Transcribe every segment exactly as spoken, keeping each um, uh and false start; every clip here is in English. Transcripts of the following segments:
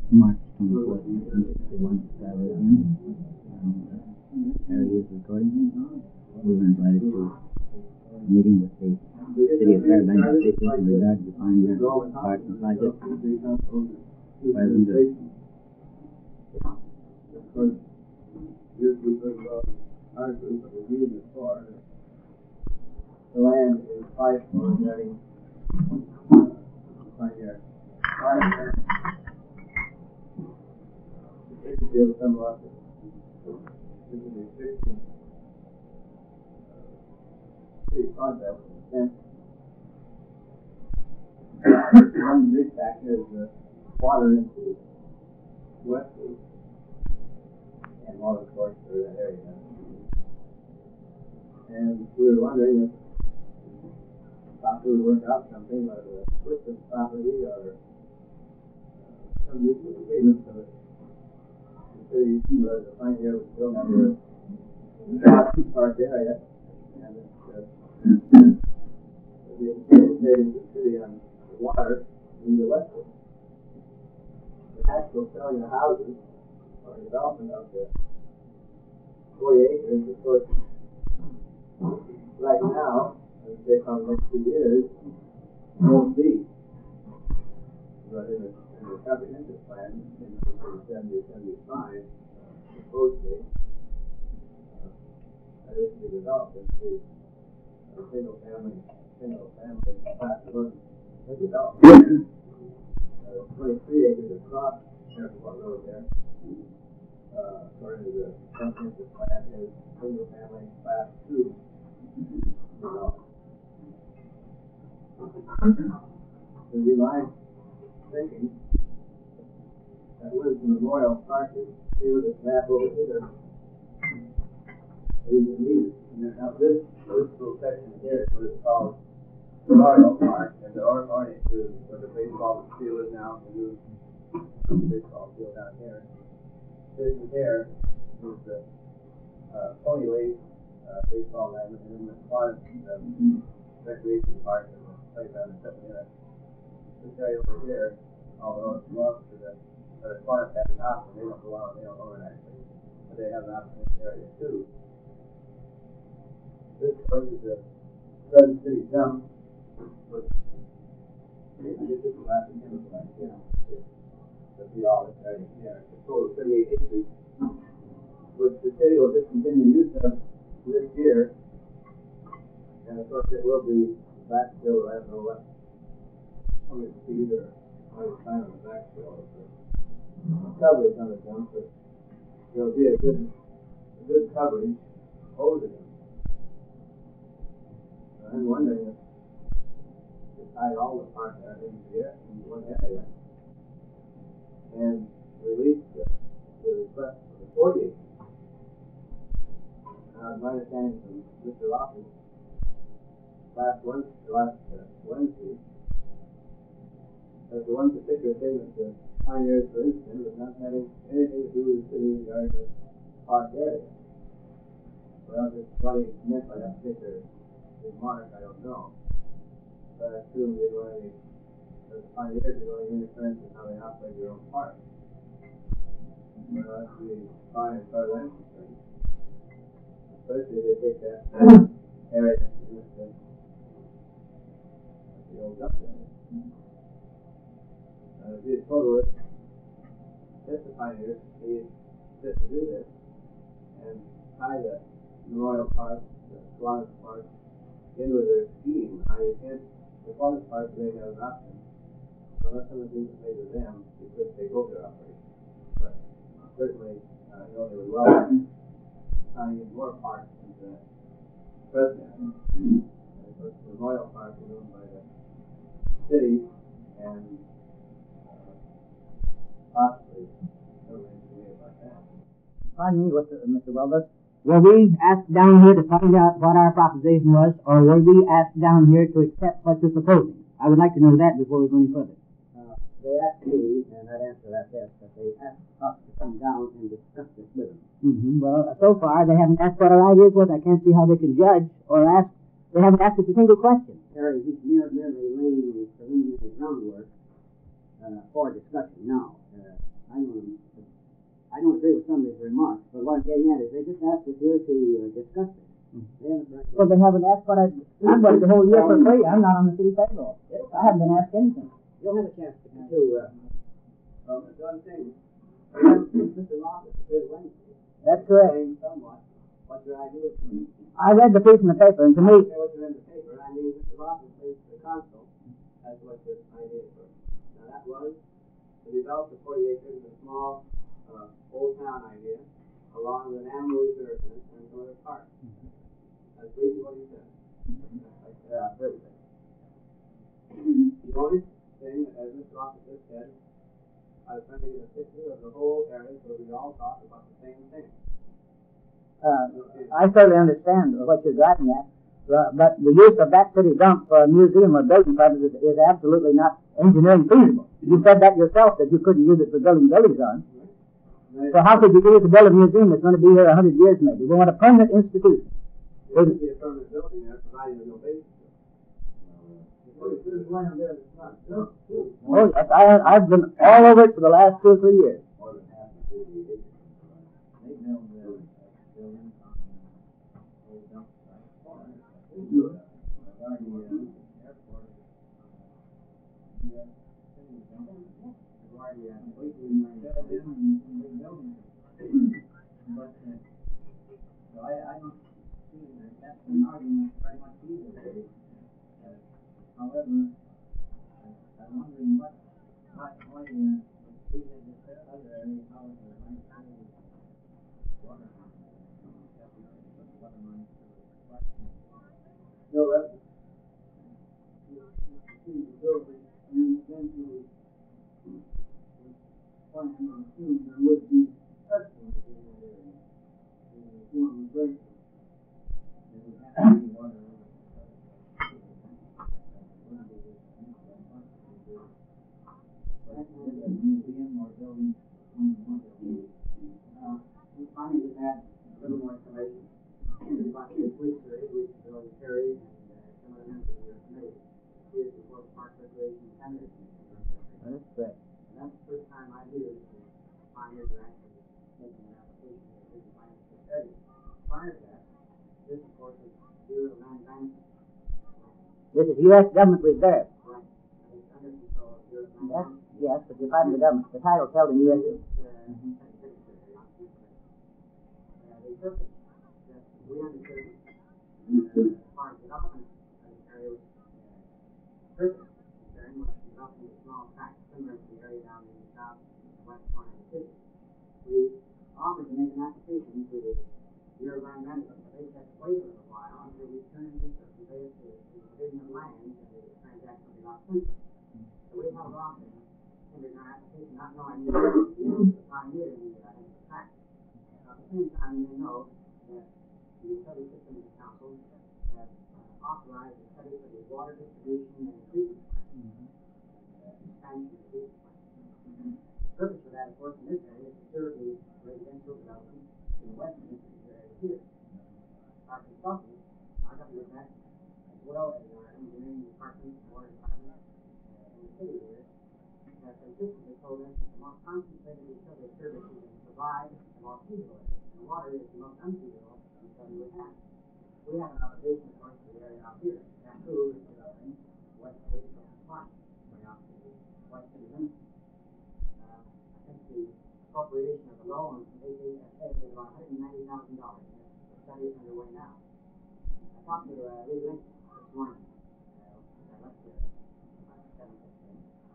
March twenty-fourth, nineteen sixty-one, Saturday again. Um, Harry is recording. We were invited to a meeting with the City of Fairbanks officials in regard to the Pioneer Park and project. President of the land is five for getting Pioneer Park. It should be able to come up with this is a fifteen city concept. One big factor is the water into west and water course for that area. And we were wondering if thought we would work out something like a split of property or uh, some mutual agreement so that the city, where the Pioneer would still have their park area, and it's uh, the saving the city on the water in the westward. The actual selling the houses or development of the forty acres, of course, right now, as they come the next two years, won't be. But in the, in the comprehensive plan, in nineteen seventy or seventy-five, uh, supposedly, uh, that is to be developed into a single family, single family class one development. Uh, twenty-three acres across Airport Road there, uh, according to the comprehensive plan, is single family class two development. It would be my thinking that with the Memorial Park is here with this map over here. We can leave it. Now this, this little section here is what is called Memorial Park, and the orange is where the baseball field is now, the new baseball field down here. This here is the uh, Pony Lake uh, baseball land, and then the front, the recreation park, and the playground and stuff in it. This area over here, although it belongs to the, or the Quantum has an option, they don't belong, they don't own it actually, but they have an option in this area too. This part is the Present City dump, which I guess this is the last chemical right here. That'll be all this area here. It's a total of thirty-eight acres, which the city will discontinue use of this year, and of course it will be backfill. I don't know what how many feet or how much time on the backfill of the coverage on the dump, but there'll be a good a good coverage over them. I'm wondering if to tie all the park out into the into one area and release the, the request for the forty acres. Uh, my understanding from Mister Lawson last Wednesday, last uh, Wednesday, that the one particular thing that the Pioneers were interested in was not having anything to do with the city regarding the park area. Well, just what he meant by that particular remark, I don't know. But I assume they're going to, the Pioneers are going to interfere in how they operate their own park. Well, that's really fine as far as I'm concerned. Especially if they take that area in this thing. That's the old dump area. Uh, it'd be a total risk. If the Pioneers need to do this and tie the Memorial Park, the Kiwanis Park, in with their scheme. Now you can't, the Kiwanis Park, they have an option. So that's some of the things that made to them, you could take over their operation. But certainly, uh, I know they would welcome tying in more parks into that president. And of course, the Memorial Park is owned by the city and uh, possibly something to me about that. Pardon me, Mister Welder. Were we asked down here to find out what our proposition was, or were we asked down here to accept what you're proposing? I would like to know that before we go any further. Uh, they asked me, and I'd answer that yes, but they asked us to come down and discuss this with them. Mm-hmm. Well, so far they haven't asked what our ideas was. I can't see how they can judge or ask. They haven't asked us a single question. Harry, he's merely laying the preliminary groundwork uh, for discussion now. Uh, I don't agree with some of his remarks, but what I'm getting at is they just asked us here to uh, discuss it. They haven't, Well, they haven't asked what I, I'm going the whole year for free. I'm not on the city payroll. I haven't been asked anything. you'll have a chance to, to uh, Well, that's one thing. Mister Ross is here Wednesday. That's correct. Saying somewhat what your idea is. I read the piece in the paper, and to I me, don't care what you read in the paper. I mean, Mister Ross is the council. That's what your idea is. Now, that was to develop the forty acres of a small uh, old town idea along with an animal reserve and some other park. That's basically what he said. uh, The only thing, as Mister Ross just said, I was trying to get a picture of the whole area so we all talk about the same thing. uh, I certainly understand what you're driving at, uh, but the use of that city dump for a museum or building purposes is absolutely not engineering feasible. You said that yourself, that you couldn't use it for building buildings on. Right. So how could you use it to build a museum that's going to be here a hundred years maybe? We want a permanent institution. There should be a permanent building there, providing there's no basis. Well, if there's land there that's not built, too. Oh, yes, I, I've been all over it for the last two or three years. More than half the forty acres. They built the building on the old dump site. LaGuardia Airport is on the U S city dump. LaGuardia, we built them and big buildings. But, uh, so I, I don't see that that's an argument very much either. Uh, However, uh, I'm wondering what, what, why, uh, we had this other area, how is it, like, how is it, water line, water line, what, No, that's, you see the building, and then you plan and assume there would be customers in that area. In the form of residents. there would have to be water over the But a museum or building, one, one building. Uh, we finally just had a little more information. About six weeks or eight weeks ago, Terry and uh, some of the members of your committee appeared before the Park Recreation Center. That's correct. And that's the first time I hear that the pioneers are actually making an application for this financial study. Prior to that, this, of course, is Bureau of Land Management. This is U S government reserve. Right. And it's under control of Bureau of Land Yes, Management. yes, but the Department of Government. The title's held in U S. Uh, mm-hmm. uh, the purpose that we understood uh, as far as development of this area was uh, purpose concern was developing a small tract similar to the area down in the south and west corner of the city. We offered to make an application to the Bureau of Land Management, but they said wait a little while until we turn this or convey it to the Division of Lands and the transaction will be locked in. So we held off and tendered our application, not knowing that the pioneer needed I think the tract. At the same time, you know that the Utility Systems Council has uh, authorized a study for the water distribution and treatment plant, uh, expansion of the treatment plant. The purpose for that, of course, in this area is to serve the residential development in the western district area here. Our consultants, our W M S, as well as our engineering department and water department uh, in the city here, have consistently told us that the more concentrated utility service we can provide, the more feasible it is. And water is the most unfeasible utility we have. We have an obligation, of course, to the area out here. That too is developing West State Park, way out to the west of the limit. Uh, I think the appropriation of the loan from A P S A is about one hundred ninety thousand dollars. The study is underway now. I talked to uh, Lee Link this morning. Uh, I left here about seven fifteen.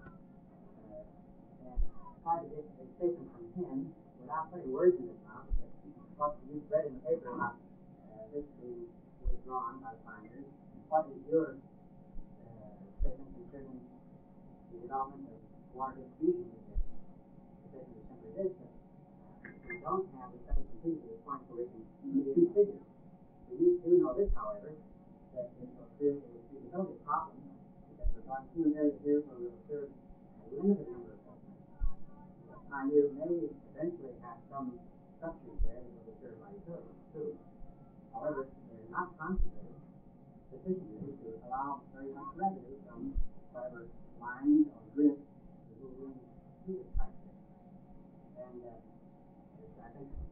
And tried to get a statement from him without putting words in his mouth. What you read in the paper about uh, this being withdrawn by the pioneers. What is your uh, statement concerning the development of water distribution in this? The statement is simply this: that uh, we don't have the study completed to the point where we can use two figures. We do know this, however, that it will create a feasibility problem because we're going through an area here where we will serve a limited number of customers. The pioneer may eventually have some structures there that will be served by utilities too. However, they're not concentrated sufficiently to allow very much revenue from whatever lines or grids is moving through the site. And uh,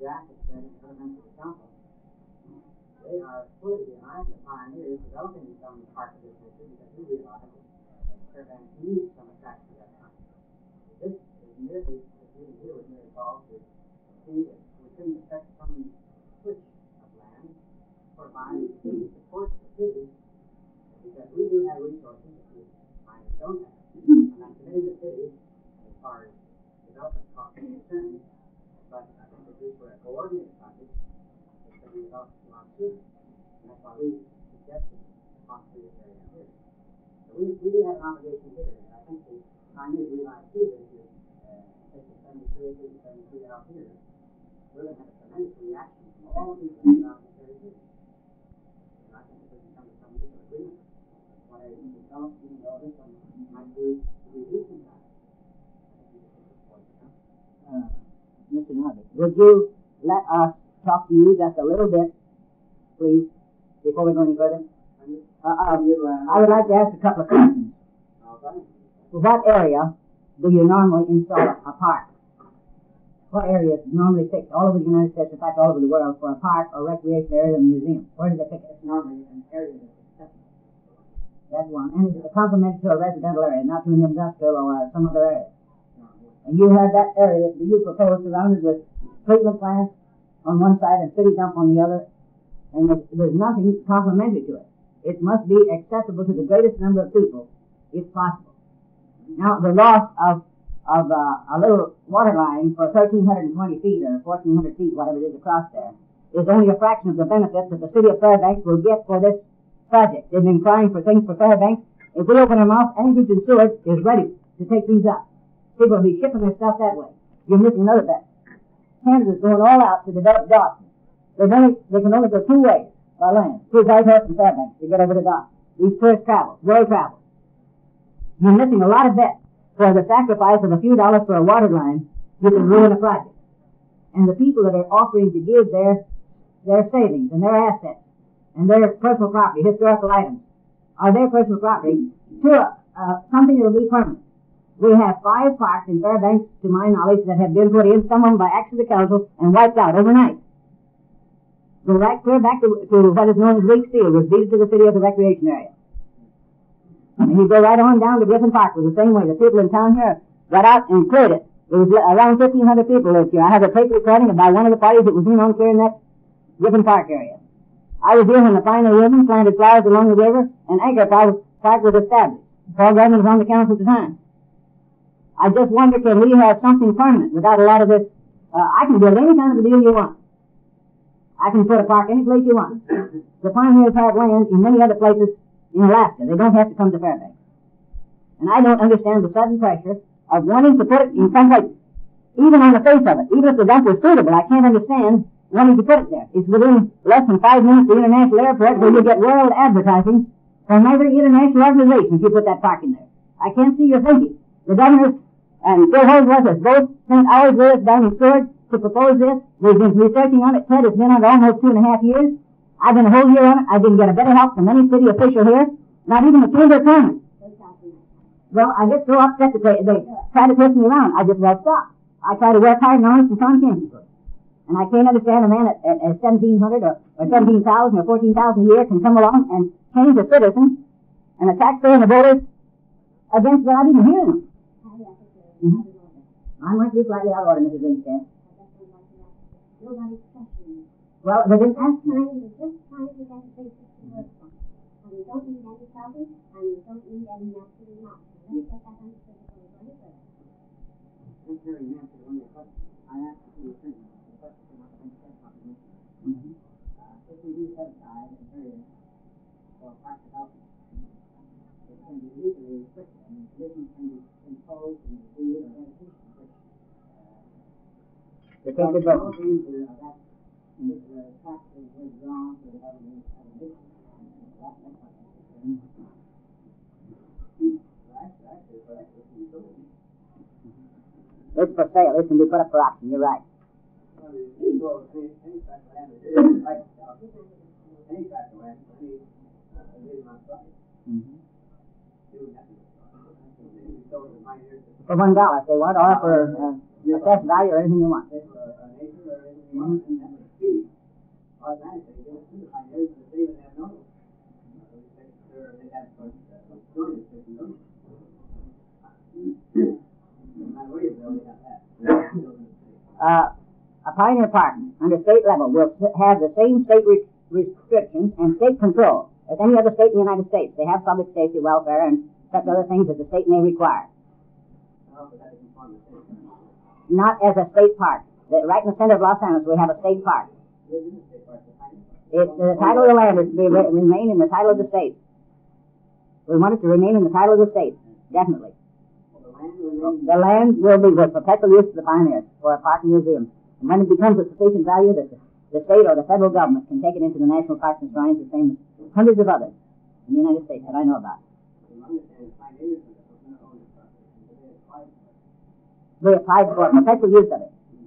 Jack has said in Presidential Council, they are fully behind the pioneers developing some part of this mission because we realize that Fairbanks needs some attraction of that kind. This is merely, this meeting here was merely called to see if we couldn't affect some switch of land whereby the city supports the city because we do have resources that the miners don't have. I'm not committing the city as far as development costs are concerned, but I think if this were a coordinated project, it could be developed a lot sooner. And that's why we suggested possibly this area here. So we, we do have an obligation here. And I think the pioneers realize too that if you uh, take the seventy-three acres and seventy-three out here, we're going to have a tremendous reaction from all of these things out in this area here. And I think if we can come to some mutual agreement, what I can develop, even though this one might be reducing that. I think we can take this point, you know? Uh, Mister Norbert, would you let us talk to you just a little bit, please, before we go any further? Uh, uh, I would like to ask a couple of questions. What area do you normally install a park? What area is normally picked all over the United States, in fact all over the world, for a park or recreation area or museum? Where do they pick it? It's normally an area that's accessible. That's one. And it's complementary to a residential area, not to an industrial or some other area. And you have that area that you propose surrounded with treatment plants on one side and city dump on the other, and there's, there's nothing complementary to it. It must be accessible to the greatest number of people, if possible. Now, the loss of of uh, a little water line for one thousand three hundred twenty feet or fourteen hundred feet, whatever it is across there, is only a fraction of the benefits that the city of Fairbanks will get for this project. They've been crying for things for Fairbanks. If we open our mouth, Anchorage and Seward is ready to take these up. People will be shipping their stuff that way. You're missing another bet. Canada's going all out to develop Dawson. There's only, they can only go two ways by land, through Whitehorse and Fairbanks to get over to Dawson. These tourists travel, world travel. You're missing a lot of bets. For the sacrifice of a few dollars for a water line, you can ruin a project. And the people that are offering to give their their savings and their assets and their personal property, historical items, are their personal property to uh, something that will be permanent. We have five parks in Fairbanks, to my knowledge, that have been put in, some of them by act of the council, and wiped out overnight. Go right clear back to, to what is known as Weeks Field, was deeded to the city as a recreation area. And you go right on down to Griffin Park, it was the same way. The people in town here got out and cleared it. There was around fifteen hundred people lived here. I have a tape recording about one of the parties that was in on clearing that Griffin Park area. I was here when the final women planted flowers along the river, and Anchor Park was established. Paul Gardner was on the council at the time. I just wonder, can we have something permanent without a lot of this? Uh, I can build any kind of a deal you want. I can put a park any place you want. The pioneers have land in many other places in Alaska. They don't have to come to Fairbanks. And I don't understand the sudden pressure of wanting to put it in some place, even on the face of it. Even if the dump was suitable, I can't understand wanting to put it there. It's within less than five minutes of the international airport where you get world advertising from every international organization if you put that park in there. I can't see your thinking. The governors and Phil Holdsworth has both sent hours with us down in Seward to propose this. We've been researching on it. Ted has been on it almost two and a half years. I've been a whole year on it. I didn't get a better help from any city official here, not even a chamber of commerce. Well, I get so upset that they, they try to push me around. I just won't stop. I try to work hard and honest and conscientiously. And I can't understand a man at, at, at seventeen hundred or, or seventeen thousand or fourteen thousand a year can come along and change a citizen and a taxpayer and the voters against without even hearing them. Mm-hmm. I might be slightly out of order, Missus Winstead. Nobody's questioning. Well, they didn't ask me. We're just trying to get a basis to work on. And we don't need any trouble, and we don't need any nasty remarks. Let's get that understood before we go any further. That's very answer to one of your questions. I asked you a thing. The question came up against that population. Mm-hmm. Uh, if we do set aside an area for park development, it can be legally restricted. I mean, conditions can be imposed in the deed or dedication, which uh, They can't be broken. no danger of that. If the tax is withdrawn to the government of a nation, that that's not necessary. Actually, actually, for that, it's utility. It's for sale. It can be put up for auction. You're right. Well, you go any any tract of land, it's like uh, any tract of land, any uh, any amount of property, Mm-hmm. you would have to. You sold the pioneers. For one dollar, if they want, or for uh, assessed value or anything you want. Pay for an acre or anything one and have a speed. Automatically, you go through the pioneers and they even have no. Sure, they have no experience with no. No matter where you go, they have that. Uh, a pioneer park under state level will have the same state re- restrictions and state control as any other state in the United States. They have public safety, welfare, and such other things that the state may require. Not as a state park. The, right in the center of Los Angeles, we have a state park. It, the title of the land is to be, remain in the title of the state. We want it to remain in the title of the state, definitely. The land will be for perpetual use of the pioneers for a park and museum. And when it becomes of sufficient value that the, the state or the federal government can take it into the national parks and shrines, the same as hundreds of others in the United States that I know about. We applied for perpetual use of it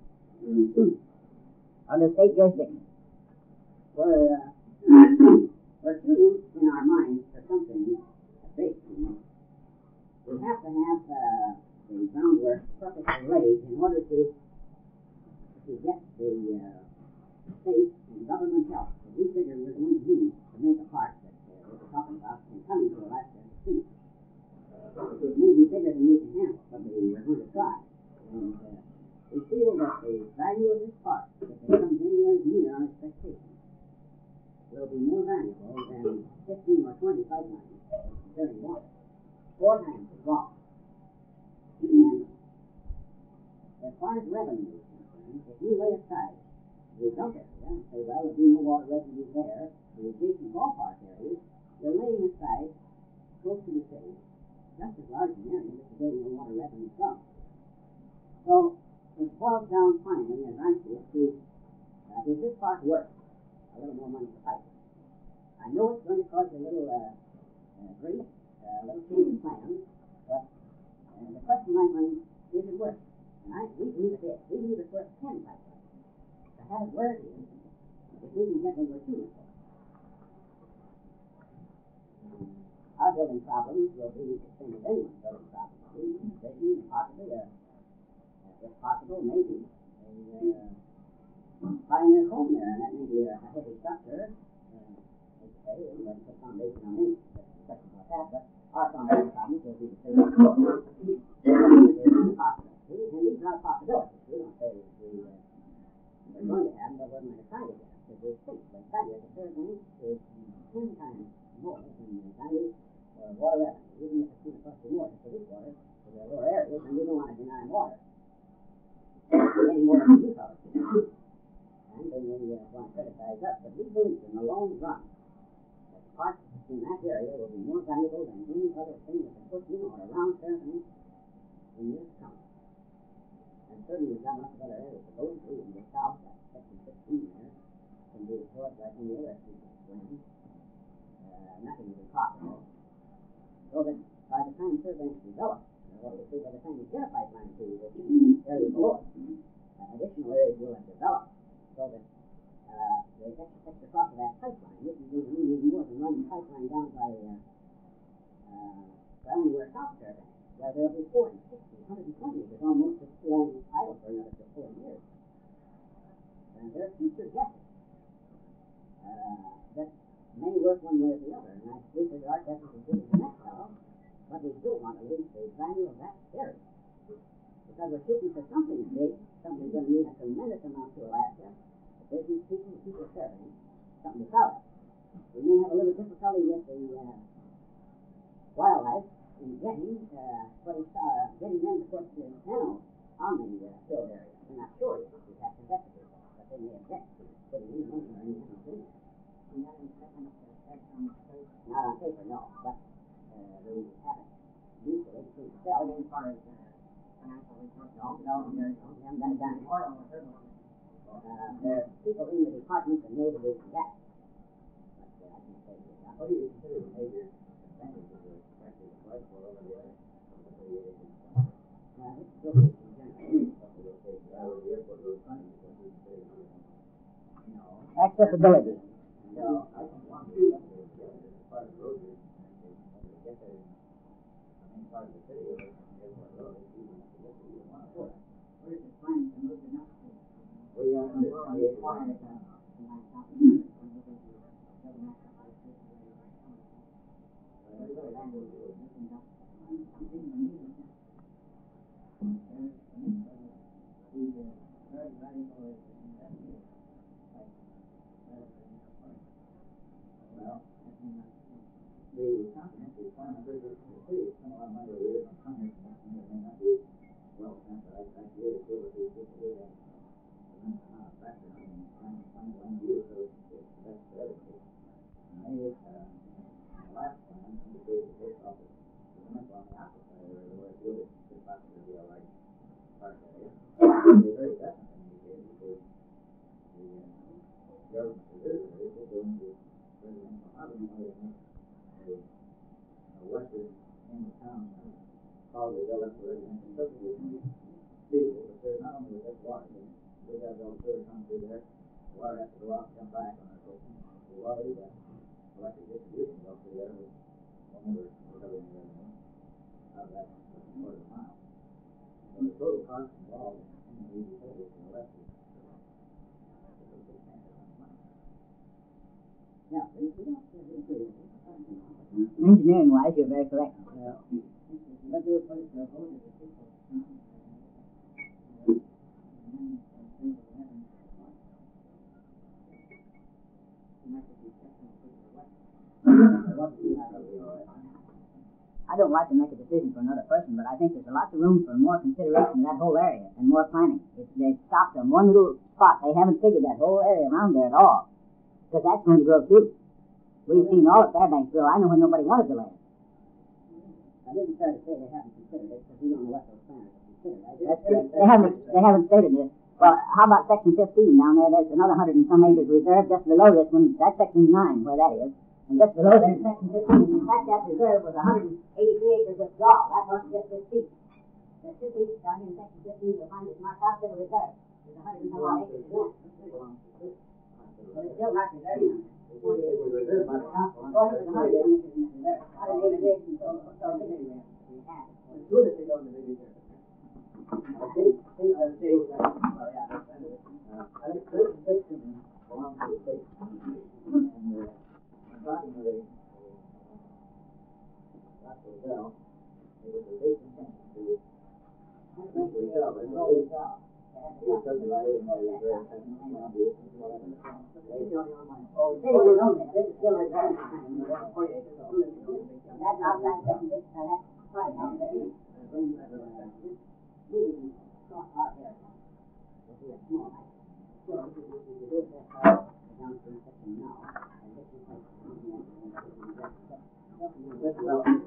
under state jurisdiction. We're, uh, we're shooting in our minds for something big. We have to have uh, the groundwork perfectly laid in order to to get the uh, state and government help that we figure we're going to need to make a park that uh, we're talking about and coming to Alaska to see. It may be bigger than we can handle, but we, we're going to try. And uh, we feel that the value of this park, if it comes anywhere near our expectations, will be more valuable than fifteen or twenty pipelines carrying water. Four times as long. And as far as revenue is concerned, if you lay aside the dump area and say, well, there'll be no water residue there, the adjacent ballpark areas, you're laying aside close to the city, just as large an area that you're getting no water revenue from. So it boils down finally, as I see it, to uh, does this park work? A little more money for piping. I know it's going to cost a little uh, uh, great. Uh, little change plans, but uh, the question in my mind is it worth? And I we believe it is. We believe it's worth ten pipelines. To have it where it is, if we can get what we're shooting for. Our building problems will be the same as anyone's building problems. We possibly, uh, if possible, maybe a uh, pioneer home there, and that may be a, a heavy structure. Uh, as I say, we might put foundation on any question about that, but our foundation problems will be the same. There's a possibility, and these are possibilities. We don't say we, uh, we're going to have them, but we're going to try to get them. Because we think the value of the third lane is ten times more than the value of water revenue. Even if it's going to cost you more to produce water for the lower areas, and we don't want to deny water any more than we thought it would. And then we uh, want to criticize us, but we believe in the long run that the parks in that area will be more valuable than any other thing that can put in or around Fairbanks in years to come. And certainly we've got lots of other areas to go into in the south, like section fifteen there, can be explored like any other piece of land. Uh, nothing is impossible. So that by the time Fairbanks develops, or we'll see by the time we get a pipeline to the area below it, uh, additional areas will have developed, so that Uh, the extra, extra cost of that pipeline, this is going to need more than running the pipeline down by, uh, uh, well, anywhere south of Fairbanks, where there will be forty, sixty, one hundred twenty acres almost of land idle for another four years. And there are future guesses uh, that may work one way or the other, and I think that our guesses are good as the next fellow, but we still want to leave the value of that area. Because we're shooting for something big, something going to mean a tremendous amount to Alaska. There's these people, people serving something to sell it. We may have a little difficulty with the uh, wildlife in getting, uh, place, uh, getting them to put the panels on the uh, filled area. We're not sure yet. We have to investigate that, but they may object to putting in money or any panels in there. Not on paper, no, but uh, they have it usually to sell. As far as financial resources, no, no, we haven't done it down in oil. Uh, there are people in the department that know the way to that. But uh, I can say that. What do you consider the major advantages of practicing the park for over the other? Well, it's still in general. Accessibility. No, I can want to get part of the road here and get there. I mean, part of the city, or get one road, it's easy to get to one. Where is it planning to move the next? We are on the twenty-eighth line. Well, the comprehensive plan of the city, some of our money is on finance, and it may not be well spent, but I, I really feel that we should do that. Uh, factor in trying to find one view, so it's the best for everybody. And they, uh, the last plan indicated the post office was a on the opposite side of the river, where it would could possibly be a large park area. They very definitely indicated because the uh, government reserve area will go into residential housing, where they make a, a western end of town called the developed residential subdivision. People, but there's not only just water, we have those third come through there. The water has to go out and come back on our system. The water is that electric distribution goes through there with whenever we're covering the revenue out of that quarter of a mile. So the total cost involved in the utilities and electric. Yeah, engineering wise, you're very correct. Uh, let's do it for I don't like to make a decision for another person, but I think there's a lot of room for more consideration of that whole area and more planning. If they've stopped on one little spot, they haven't figured that whole area around there at all, because that's going to grow too. We've seen all of Fairbanks grow. I know when nobody wanted the land. I didn't try to say they haven't considered it, because we don't know what those planners have considered. I That's correct. They haven't, they haven't stated this. Well, how about section fifteen down there? There's another hundred and some acres reserved just below this one. That's section nine, where that is. And just below there, section fifteen. In fact, that reserve was one hundred eighty-three acres withdrawal. That wasn't just fifteen. The fifteen down here in section fifteen, you'll find it's marked out to the reserve. There's one hundred and some odd acres in that. But it's still marked reserve. It was reserved by the council. Oh, it was one hundred acres in the reserve. one hundred eighty acres. So, so big we have. It's good if they go to the big reserve. I think, I think, I think, uh, yeah, that's kind of it. Uh, I think certain sections belong to the state. And, uh, I'm talking to the, Doctor Bell, it was a big intention to, I think we shall, but no, we shall. It doesn't lie in the reserve, and I'm not the issue, whatever. Oh, they don't know that, this is still a reserve. That's outside section six, so that's quite out there. Moving across our area will be a small house. So, if you do this down to the section now, and this is like the whole of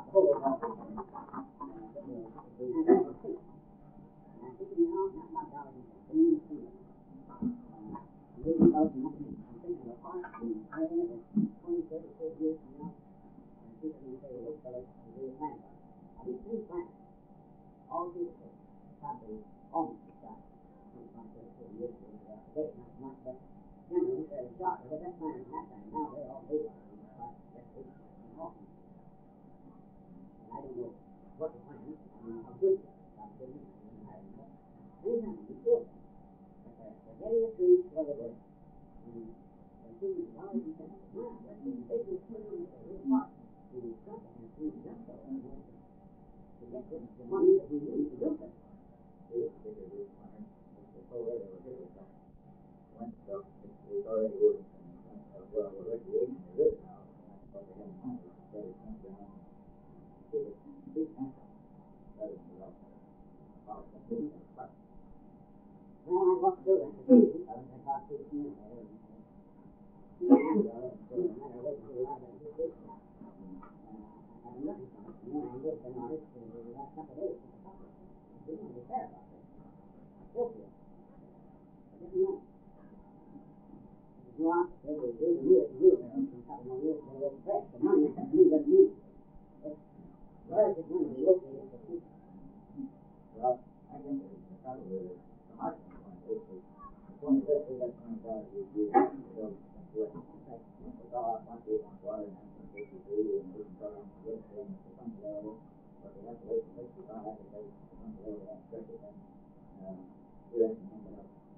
I think now, not not dollars and cents, only things. Moving out and nothing. I'm thinking of parts and having it twenty, thirty, forty years from now. And people will say, look, fellas, we're doing land. I mean, three plants. All through the place. Probably almost the size. twenty-five, thirty, forty years ago, today, not so much, but generally fairly sharp. But that plant at that time, now they're all big ones. That's big and awesome. And I don't know what the plan is. I don't know how good it is. How good it is. Anytime you feel it. But they're, they're getting the trees where they were. And they're doing dollars and cents. Wow, that's the biggest thing on the whole park. To the front and to the left of it. To get the, the money that we need to build it. This particular group plan, the whole area we're here with that, went so, it's already working, uh, well, the recreation is good now, but they haven't found it, so it's not down. It's a big answer. That is the law. About the big part. Well, I want to do that. I was I talked to the community. Yeah, so no matter what you do, I got to do this now. I'm looking for it. You know, I looked on it for the last couple of days. We don't really care about this. I still feel it. I didn't know. If you want, there's a there's a real, real, there's a couple more real, real fresh. The money that me doesn't need. Where is it going to be located for people? Well, I think it's probably the market point, it's the twenty-fifth, we got twenty-five years, we built some wood. It's all out, one day, one water, and nineteen fifty-three, and we can put on wood, and it's the fund level, but we have to wait for sixty-five, because the fund level, that's stretch it, and, um, we have to end it up.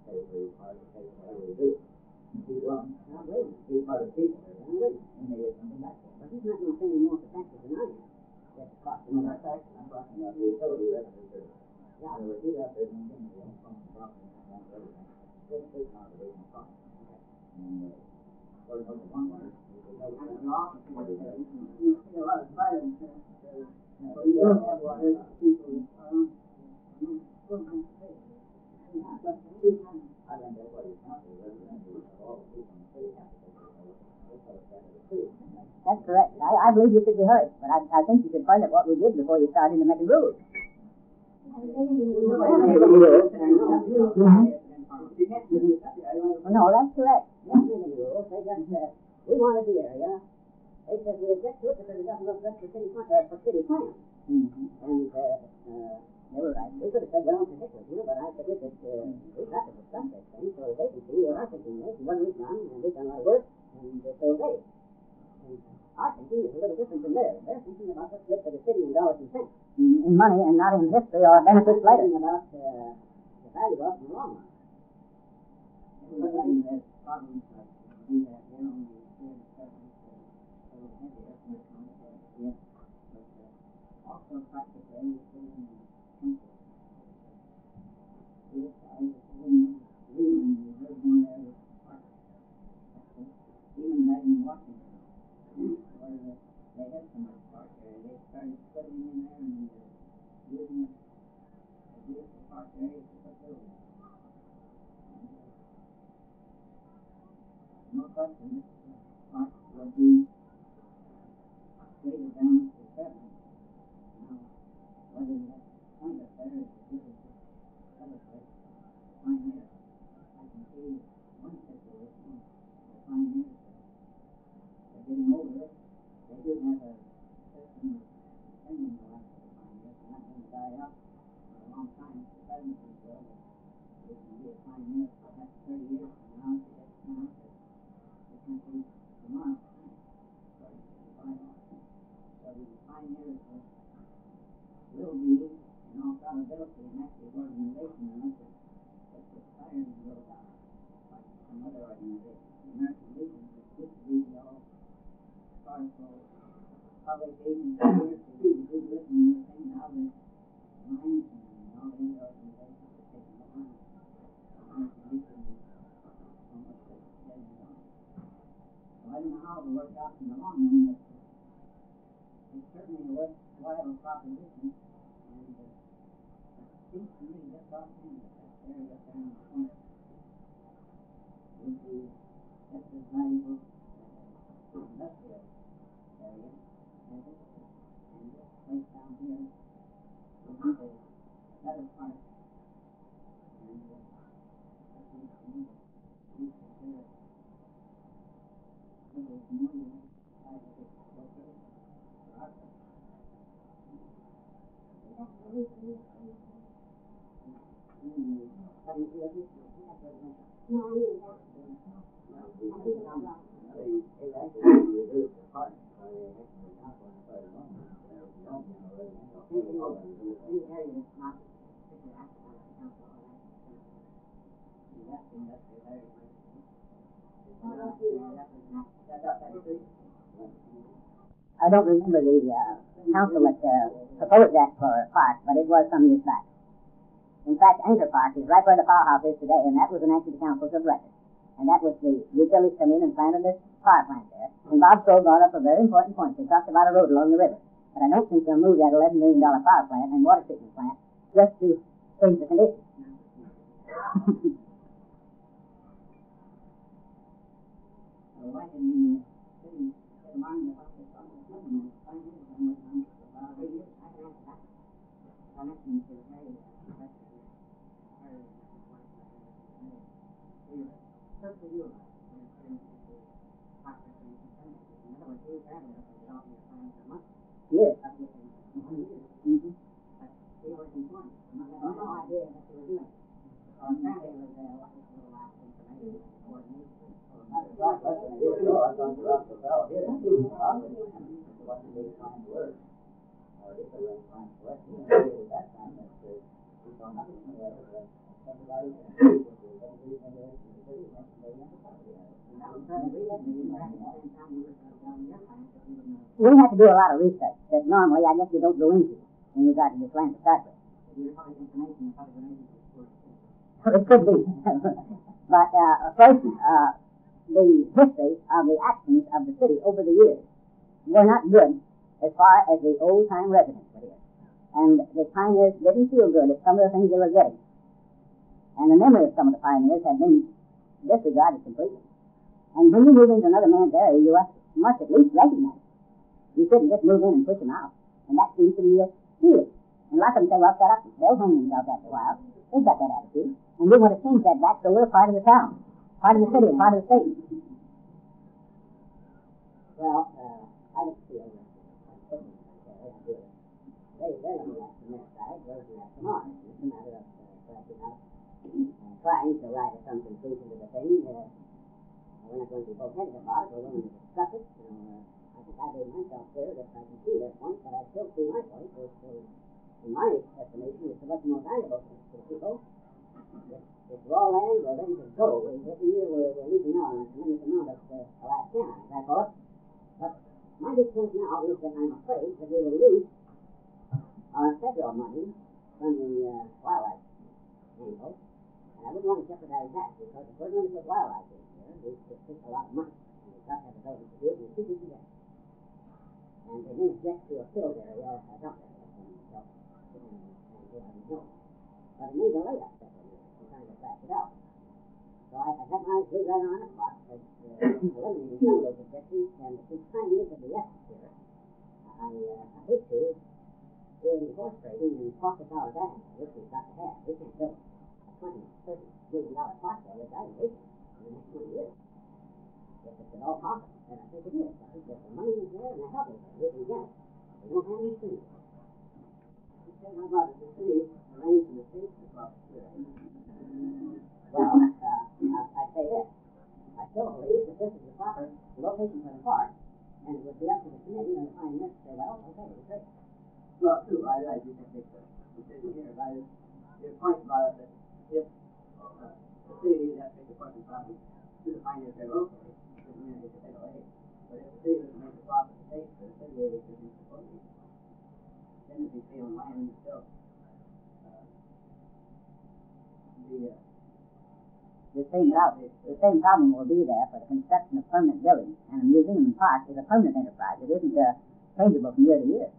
take very hard to take whatever we do. He's wrong. Not waiting. He's part of the people. He's not waiting. And they get something back there. But he's not going to pay any more for taxes than I am. That's the cost of my tax. I'm talking about the utility revenue. Yeah, in other words, he's out there doing things that don't come from property and not everything. This is not the way it's cost. And, uh, Lord knows the one word. And the office is you see a lot of violence there. But you don't have what other people are on. I think that's what he's not doing. Representatives of all the people in the city have to take it. That's correct. I, I believe you should be heard, but I, I think you should find out what we did before you started to make rules. Well, no, that's correct. Yes, making rules. They just, uh, we wanted the area. They said we object to it because it doesn't look good for city plan, uh, for city plan. Mm-hmm. And, uh, uh, they were right. They could have said, well, I'm with you, but I figured that, uh, we've got to discuss this thing so they can see what our thinking is. What we've done, and we've done a lot of work, and uh, so they. And our thinking is a little different from theirs. They're thinking about what's good for the city in dollars and cents. In money and not in history or benefits later. About uh, the value of it in the long run. Everybody has problems like do that now on the third seventh, so heavy estimate concept, yes. But uh, also practically every city in the country. Yes, I was living in the Reservoir area park. Even back in Washington, where the, they had so much park area, they started putting in there and uh, using it as beautiful park area to put buildings. No question, this park will be graded down to seven. Now, whether that point up there is as good as this other place, Pioneer. I can see one situation where Pioneers are getting older. They do have a system of extending the life of the Pioneers. They're not going to die out for a long time. The present is well, but they can be a Pioneer for perhaps thirty years from now to get now to country tomorrow. So the Pioneers will be, in all probability, an active organization unless it gets expired and goes out like some other organization. The American Legion is used to be all powerful public agencies to do the good work and everything. Now the mines and all the other organizations are taking the line. The American Legion is almost dead and gone. I don't know how it will work out in the long run, but it's certainly a worthwhile proposition, and uh, it seems to me just offhand that that area up there in the corner would be just as valuable as an industrial area as it is. And this place down here would be the better part, and uh, it seems to me that we consider it. There is more than five or six locations for our country. that's really good. Mm-hmm. How do you feel this? No, I mean that. They, they actually reduced the park by actually not going to quite a long time. There was no, you know, residential. Any area that's not particularly active on the council or that. That's the industrial area. I don't remember the uh, council that uh, proposed that for a park, but it was some years back. In fact, Anchor Park is right where the powerhouse is today, and that was an act of the council's of record. And that was the utilities come in and planted this power plant there. And Bob Stowe brought up a very important point. They talked about a road along the river. But I don't think they'll move that eleven million dollars power plant and water treatment plant just to change the conditions. Well, why can the uh, city get along about this on the government? Five years on this on about eight years. I can answer that. I mentioned to Harry that Harry and his wife were perfectly utilized when it came to the park recreation center. In other words, he was there with developing the plans for months. Yes. Up to one year. Mm-hmm. But they were informed. They had no idea that they were doing it. So apparently it was uh, what was a little lack of information and coordination. That's right. That's a year ago. I thought Ross Lavelle did it. What did they find work? Or if they were trying to work, you know, at that time, that uh, We have to do a lot of research that normally I guess we don't go into in regard to this land to start with. It could be. But uh, first, uh, the history of the actions of the city over the years were not good as far as the old-time residents were here. And the pioneers didn't feel good at some of the things they were getting. And the memory of some of the pioneers had been disregarded completely. And when you move into another man's area, you must at least recognize it. You shouldn't just move in and push them out. And that seems to be the feeling. And a lot of them say, well, shut up. They'll hang themselves after a while. They've got that attitude. And we want to change that back so we're part of the town, part of the city, part of the state. Well, uh, I don't feel that. They, they're looking at from their side, they're looking at from ours. It's a matter of uh, cracking up, uh, trying to arrive at some conclusion to the thing. Uh, we're not going to be both-headed about it. We're going to discuss it. You know, uh, I think I made myself clear that I can see their point, but I still see my point. Which, uh, in my estimation, is much more valuable to the people. If, if raw land were ready to go, every year we're, we're losing out on a tremendous amount of uh, Alaska, as I call it. But my big point now is that I'm afraid that we will lose our federal money from the uh, wildlife angle, and I wouldn't want to jeopardize that, because if we're going to put wildlife in here, it takes a lot of money, and we've got to have the ability to do it, and we should do that. And they may object to a filled area, a dump area, and so, and, and they haven't known. But it may delay us several years in trying to flash it out. So I, I have my eyes glued right on it, but uh, eliminating some of those objections, and since time is of the essence here, I, uh, I hate to in horse trading and talk us out of that, which we've got to have. We can't build a twenty, thirty million dollar park there with valuation in the next twenty years. If it's at all possible, and I think it is. I think that the money is there and the help is there. We can get it. We don't have any trees. You said how about the city arranging the states across the clear? Well, uh, I, I say this. I still believe that this is the proper location for the park, and it would be up to the committee and the pioneers to say, well, okay, it's great. Well, too, I, I do think the decision here about it, your point about it, that if uh, the city has to make a parking property to the pioneers there locally, it doesn't mean it's a federal aid. But if the city doesn't make a profit to pay for the city aid, it could be supported. Then it'd be free on land and still. Uh, the, uh, the, same problem, the same problem will be there for the construction of permanent buildings, and a museum and park is a permanent enterprise. It isn't uh, changeable from year to year.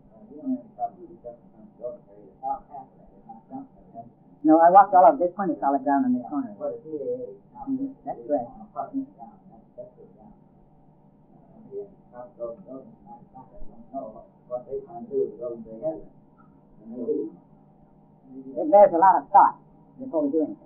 No, I walked all of this twenty solid ground on this corner. Mm, that's right. It bears a lot of thought before we do anything.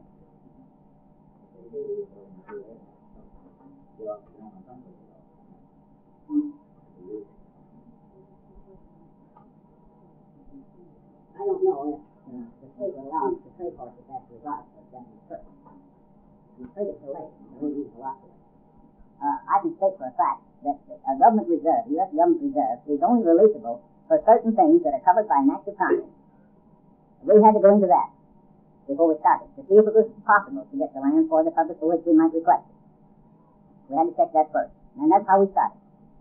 I don't know if uh, the state allows the trade horses after the ride, but that's certain. You trade it to late, and they use a lot of it. Uh, I can state for a fact that a government reserve, U S government reserve, is only releasable for certain things that are covered by an act of Congress. We had to go into that before we started, to see if it was possible to get the land for the purpose for which we might request it. We had to check that first, and that's how we started.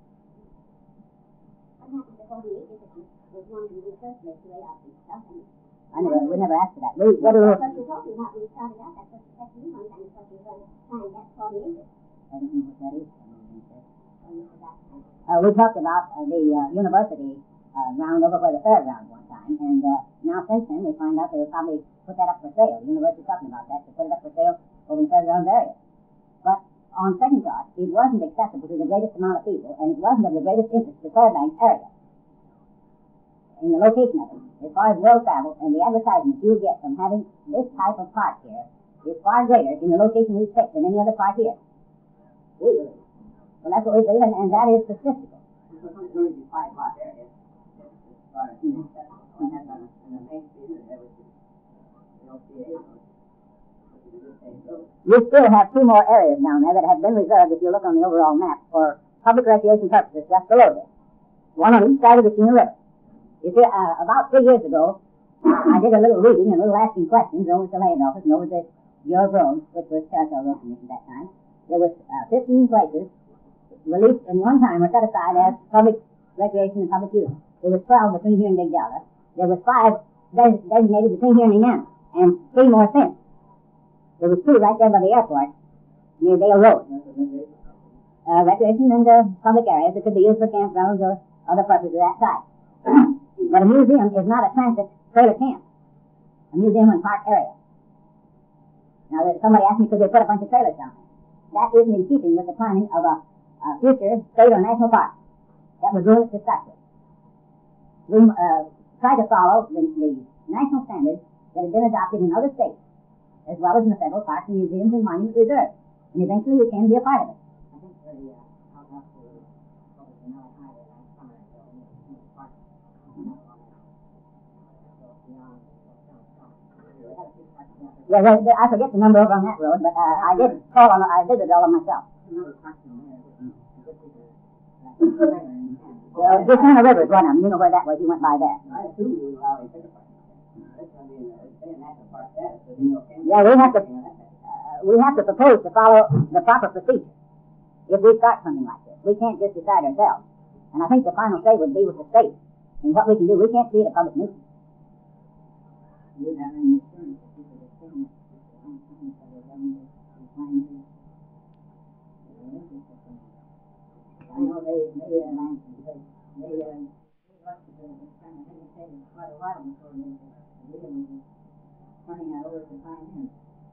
What happened to forty-eight acres? Was one of the research makes way up and stuff, and I never, we never asked for that. We, what do we, that's what you're talking about when you started out. That's what, that's what you want, and that's what you're going to try and get forty acres. I don't know what that is. I don't know what that is. Oh, you forgot. Uh, we talked about uh, the uh, university uh, ground over by the fairground one time, and uh, now since then we find out they will probably put that up for sale. The university's talking about that, to put it up for sale over in the fairgrounds area. But on second thought, it wasn't accessible to the greatest amount of people, and it wasn't of the greatest interest to the Fairbanks area. In the location of it, as far as world travel and the advertisement you'll get from having this type of park here is far greater in the location we've picked than any other park here. We believe. Well, that's what we believe, and, and that is statistical. It's going to be five park areas. As far as Mm-hmm. that's on the main street, and there was the L C A. You still have two more areas down there that have been reserved, if you look on the overall map, for public recreation purposes just below there. One on each side of the Senior River. You see, uh, about three years ago, I did a little reading and a little asking questions over at the land office and over the Bureau of Roads, which was Territorial Road Commission at that time. There was uh, fifteen places released in one time or set aside as public recreation and public use. There was twelve between here and Big Delta. There was five des- designated between here and Indiana, and three more since. There was two right there by the airport near Dale Road. Uh, recreation and uh, public areas that could be used for campgrounds or other purposes of that type. But a museum is not a transit trailer camp. A museum and park area. Now, somebody asked me, could they put a bunch of trailers down there? That isn't in keeping with the planning of a, a future state or national park. That would ruin it to start with. We uh, try to follow the, the national standards that have been adopted in other states, as well as in the federal parks and museums and monument reserves. And eventually we can be a part of it. I think the, uh, I'll have to publish another highway last summer, so in the, in the park, another one, so beyond, Yeah, there, there, I forget the number over on that road, but uh, I did call on, I visited all of them myself. Uh, just on the river is one of them. You know where that was. You went by there. Yeah, we have to. Uh, we have to propose to follow the proper procedure if we start something like this. We can't just decide ourselves. And I think the final say would be with the state in what we can do. We can't create a public nuisance. Do you have any assurance that people are saying that on some federal government is trying to I know they they uh, they, they uh, kind of hesitated quite a while before they really was turning that over to pioneers.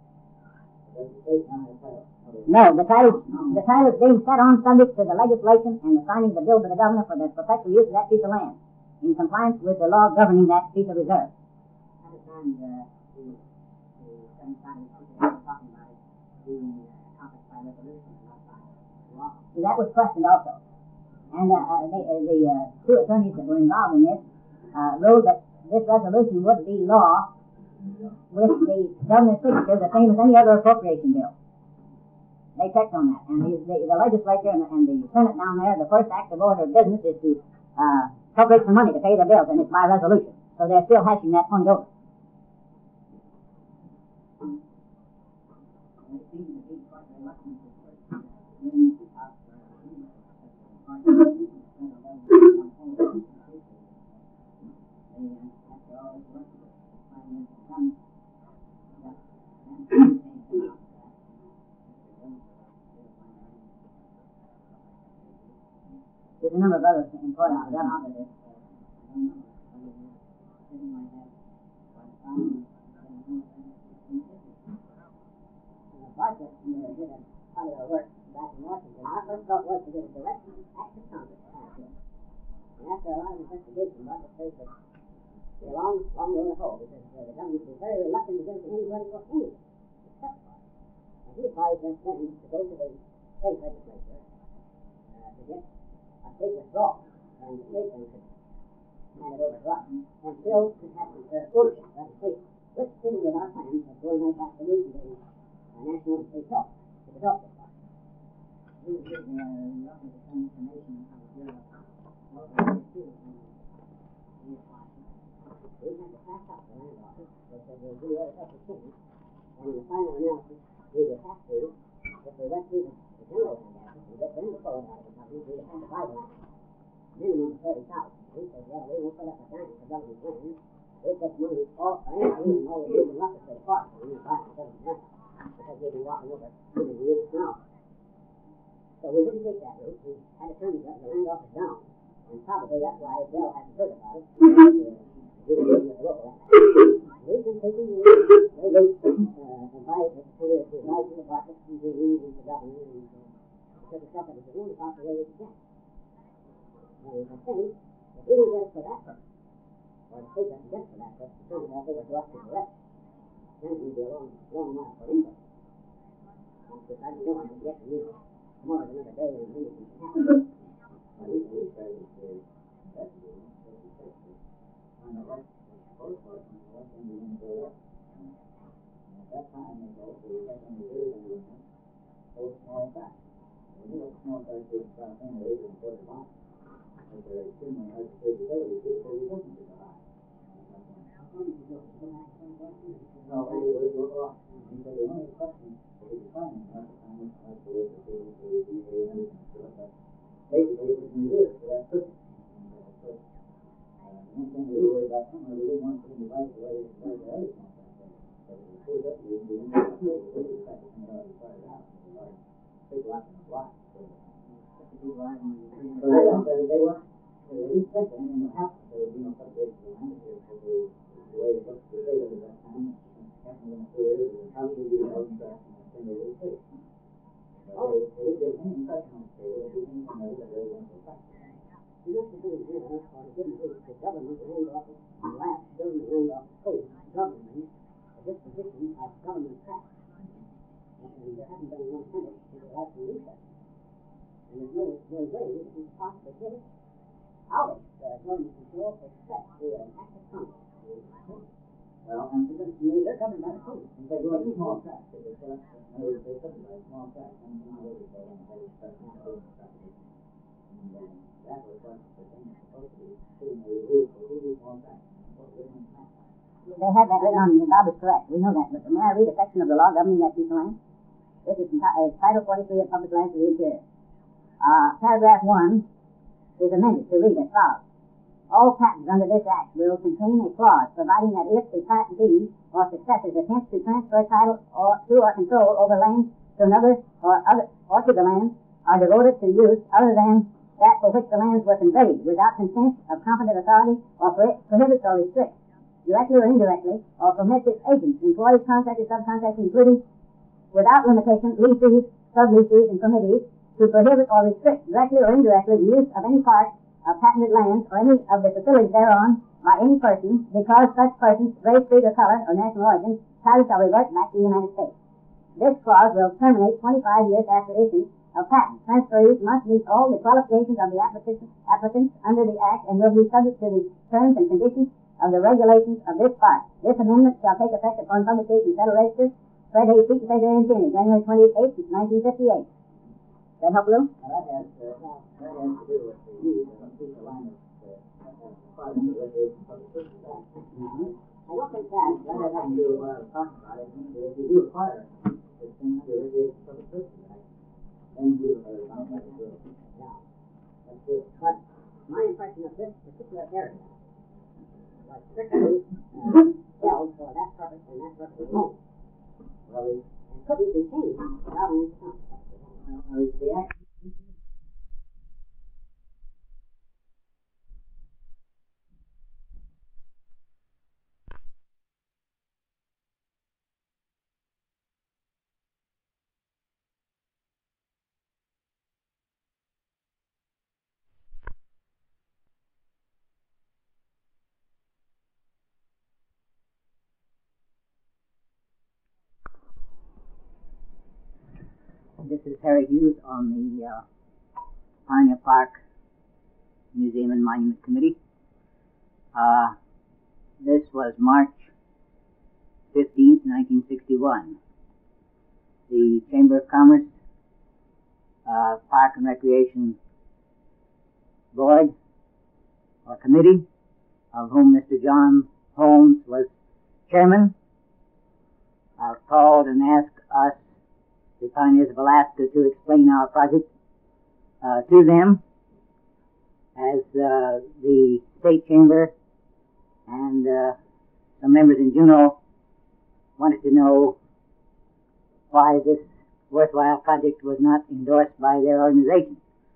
No, the title the title is being set on subject to the legislation and the signing of the bill by the governor for the perpetual use of that piece of land in compliance with the law governing that piece of reserve. At the time, the the the seventy-five people were talking about it being accomplished by resolution and not by law. So that was questioned also. And uh, uh, they, uh, the uh, two attorneys that were involved in this uh, ruled that this resolution would be law with the governor's signature the same as any other appropriation bill. They checked on that. And the, the, the legislature and the, and the Senate down there, the first act of order of business is to uh, appropriate some money to pay their bills, and it's by resolution. So they're still hashing that point over. It seems to be quite reluctant to put in the house for a agreement. After all this work, finance comes. There's a number of others employed on the government. Bartlett uh, did a part of our work back in Washington. Our first thought was to get a direct act of Congress passed it. And after a lot of investigation, Bartlett says that they're long, long way to hold because uh, the government is very reluctant to give it to anybody for anything, except for it. And he advised us then to go to the state legislature uh, to get a state withdrawal, and the state then could hand it over to us. And Phil could have the uh, ownership of the state. Let's fitting with our plans of going right back to losing the uh, national and state health, to the health department. We would give uh, roughly the same information on the Bureau of what we would do when we apply. We had to pass out the land office, they said we'll do what it can, and in the final analysis, we would have to, if we went through the, the general land office and get them to pull it out of the company, we would have to buy the land. Minimum of thirty thousand. We said, well, we won't put up a dime for government land. We'll put money all for anything, and all we do is rough it to the park, and we buy it for government land, because we've been walking over two years now. So we didn't take that route. We had to turn the, the land office down, and probably that's why Bill hasn't heard about it. We've been taking the route uh, advice to the advice of the Bartlett and the Reed and the governor and because the stuff that was the only possibility to get. And I think if we don't get it for that purpose, or the state doesn't get it for that purpose, it's only over to us to direct. Then it will be a long, long while for income. And because I don't know I'm going to get to you tomorrow is another day and anything can happen. I think we try to say that's the on the right, both parts on the left and the end go up. And at that time, they go to the second and third and the both small back. When you look small back to the south end, they even put it on. But they're extremely hard to put together, because they doesn't get a lot. No, it was wrong. He said the only question that he defined at the time was the word that they would be a and but basically it was in years for that purpose. So, uh, one thing we worried about him, we didn't want to put him right the way he was the other contract. But it was clear that we didn't do anything to it. We just had to come out and start out. Big lot in the block. So, they weren't, they weren't, they didn't think anything would happen. There would be no separation of the language here for the way it looked the state at that time. How do you do that in the state? Oh, it gives me impression on the state that we can know that they want to fight. You have to do it here, or it didn't do the government land off the last government land off the coast, government, a disposition of government tax. And there hasn't been one finished in the last recess. And there's no, no way that we can possibly get it out of the government control except through an act of Congress. Well, and they're governed by the Congress. they go to small tracts. They set up, in other words, they subdivide small tracts. And now they just go and they start to have those properties. And then that was what the thing is supposed to be. Sitting there, rules for really small tracts. They have that written on, and Bob is correct. We know that. But may I read a section of the law governing that piece of land? This is uh, Title forty-three of Public Lands of the Interior. Uh, paragraph one is amended to read as follows. All patents under this Act will contain a clause providing that if the patentee or successors attempt to transfer title or to or control over land to another or other or to the land are devoted to use other than that for which the lands were conveyed without consent of competent authority or pro- prohibits or restricts, directly or indirectly, or permits its agents, employees, contractors, subcontractors, including without limitation, leasees, sub-leasees, and committees, to prohibit or restrict directly or indirectly the use of any part of patented lands or any of the facilities thereon by any person, because such person's race, creed, or color, or national origin, title shall revert back to the United States. This clause will terminate twenty-five years after issue of patent. Transferees must meet all the qualifications of the applicants, applicants under the Act and will be subject to the terms and conditions of the regulations of this part. This amendment shall take effect upon publication in Federal Register, Fred A. Speaker, Secretary of Interior, January twenty-eighth, nineteen fifty-eight. Does that help, Lou? Now, that has, uh, that has to do with the use of a piece of land that's uh, part of the Regulation of Public Service Act. Mm-hmm. I don't think that. That has nothing to do with what I was talking about. It means that if you do acquire this thing under the Regulation of Public Service Act, then you are bound by the rule. Yeah. That's it. But my impression of this particular area was strictly uh, held for that purpose and that purpose alone. Well, And couldn't be changed without an consent. uh, the Act. This is Harry Hughes on the uh, Pioneer Park Museum and Monument Committee. Uh, this was March fifteenth, nineteen sixty-one. The Chamber of Commerce uh, Park and Recreation Board or Committee, of whom Mister John Holmes was chairman, uh, called and asked us, the Pioneers of Alaska, to explain our project uh, to them, as uh, the State Chamber and uh, some members in Juneau wanted to know why this worthwhile project was not endorsed by their organization.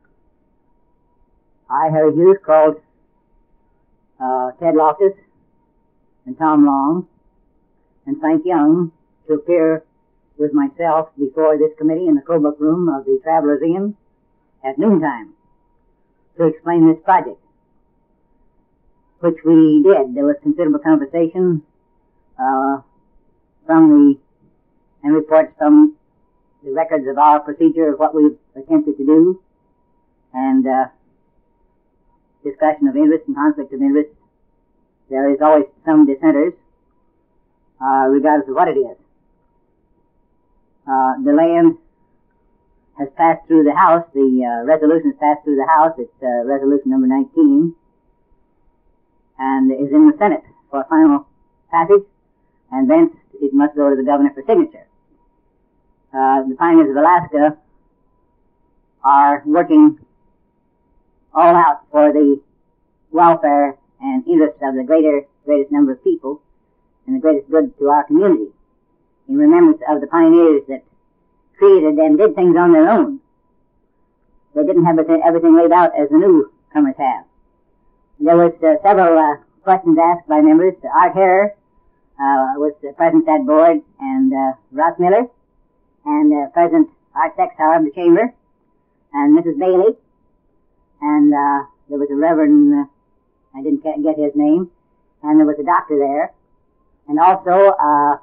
I, Harry Hughes, called uh, Ted Loftus and Tom Long and Frank Young to appear with myself before this committee in the Colebrook room of the Travelers Inn at noontime to explain this project, which we did. There was considerable conversation uh, from the and reports from the records of our procedure of what we've attempted to do, and uh, discussion of interest and conflict of interest. There is always some dissenters, uh, regardless of what it is. Uh, the land has passed through the House. The uh, resolution has passed through the House. It's uh, resolution number nineteen, and is in the Senate for final passage, and thence it must go to the governor for signature. Uh, the pioneers of Alaska are working all out for the welfare and interests of the greater, greatest number of people and the greatest good to our community, in remembrance of the pioneers that created and did things on their own. They didn't have everything laid out as the newcomers have. There was uh, several uh, questions asked by members. Art Harrer uh, was uh, present at board, and uh, Ross Miller, and uh, President Art Sextar of the Chamber, and Missus Bailey, and uh, there was a Reverend, uh, I didn't get his name, and there was a doctor there, and also uh,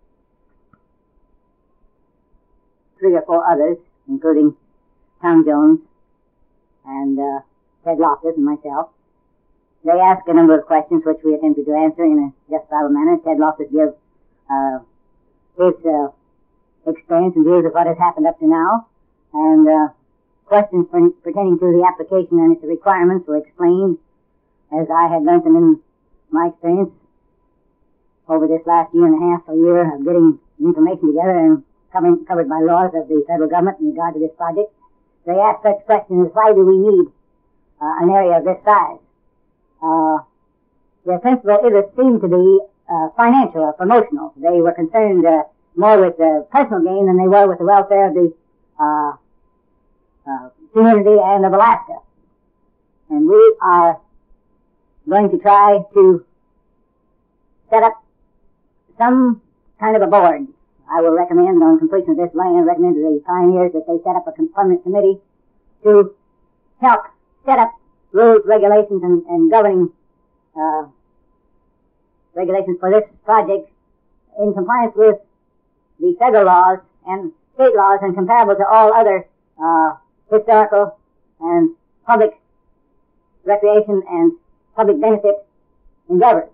three or four others, including Tom Jones and uh, Ted Loftus and myself. They asked a number of questions which we attempted to answer in a justifiable manner. Ted Loftus gave uh, his uh, experience and views of what has happened up to now, and uh, questions per- pertaining to the application and its requirements were explained as I had learned them in my experience over this last year and a half, a year of getting information together and covering, covered by laws of the federal government in regard to this project. They asked such questions as, why do we need uh, an area of this size? Uh, their principal interests seemed to be uh, financial or promotional. They were concerned uh, more with the personal gain than they were with the welfare of the uh, uh, community and of Alaska. And we are going to try to set up some kind of a board. I will recommend, on completion of this land, recommend to the pioneers that they set up a permanent committee to help set up rules, regulations, and, and governing uh, regulations for this project in compliance with the federal laws and state laws and comparable to all other uh, historical and public recreation and public benefit endeavors.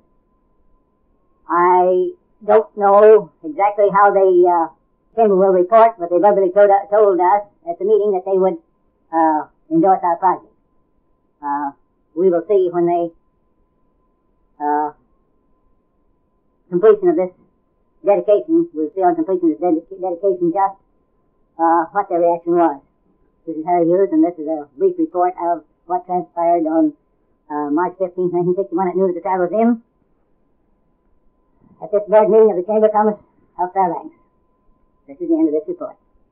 I don't know exactly how the uh, Chamber will report, but they verbally told, told us at the meeting that they would uh, endorse our project. Uh, we will see when they uh, completion of this dedication, we'll see on completion of this ded- dedication just uh, what their reaction was. This is Harry Hughes, and this is a brief report of what transpired on uh, March fifteenth, nineteen sixty-one at noon at the Travelers Inn at this board meeting of the Chamber of Commerce of Fairbanks. This is the end of this report.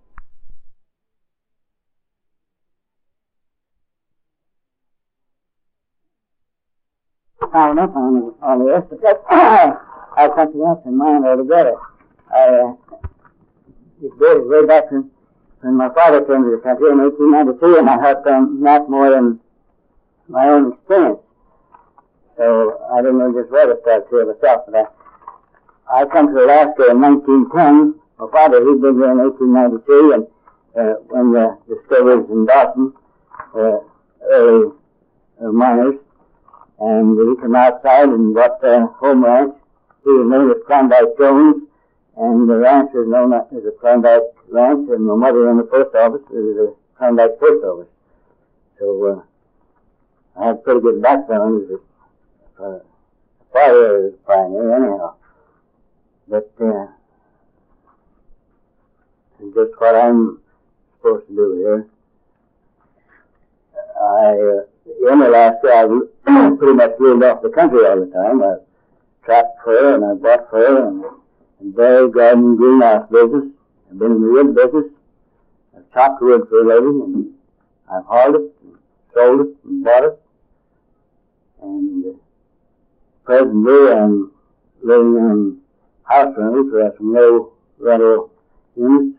Following up on all of this, because I have something else in mind altogether. I, uh, it goes way back when, when my father came to the country in eighteen ninety-three, and I helped them not more than my own experience. So I didn't know just where to start here myself, but I, I come to Alaska in nineteen ten. My father, he'd been here in eighteen ninety-three, and uh, when the discoveries in Dawson, uh, early uh, miners, and he came outside and bought the home ranch. He was named as Klondike Jones, and the ranch was known as the Klondike Ranch, and my mother in the post office was the Klondike Post Office. So uh, I had pretty good background as a uh, father as a pioneer anyhow. But uh, just what I'm supposed to do here. I, uh, in Alaska, I pretty much lived off the country all the time. I trapped fur and I bought fur and, and berry, garden, greenhouse business. I've been in the wood business. I've chopped wood for a living, and I've hauled it, and sold it, and bought it. And uh, presently I'm living in house rentals. We have some low rental units.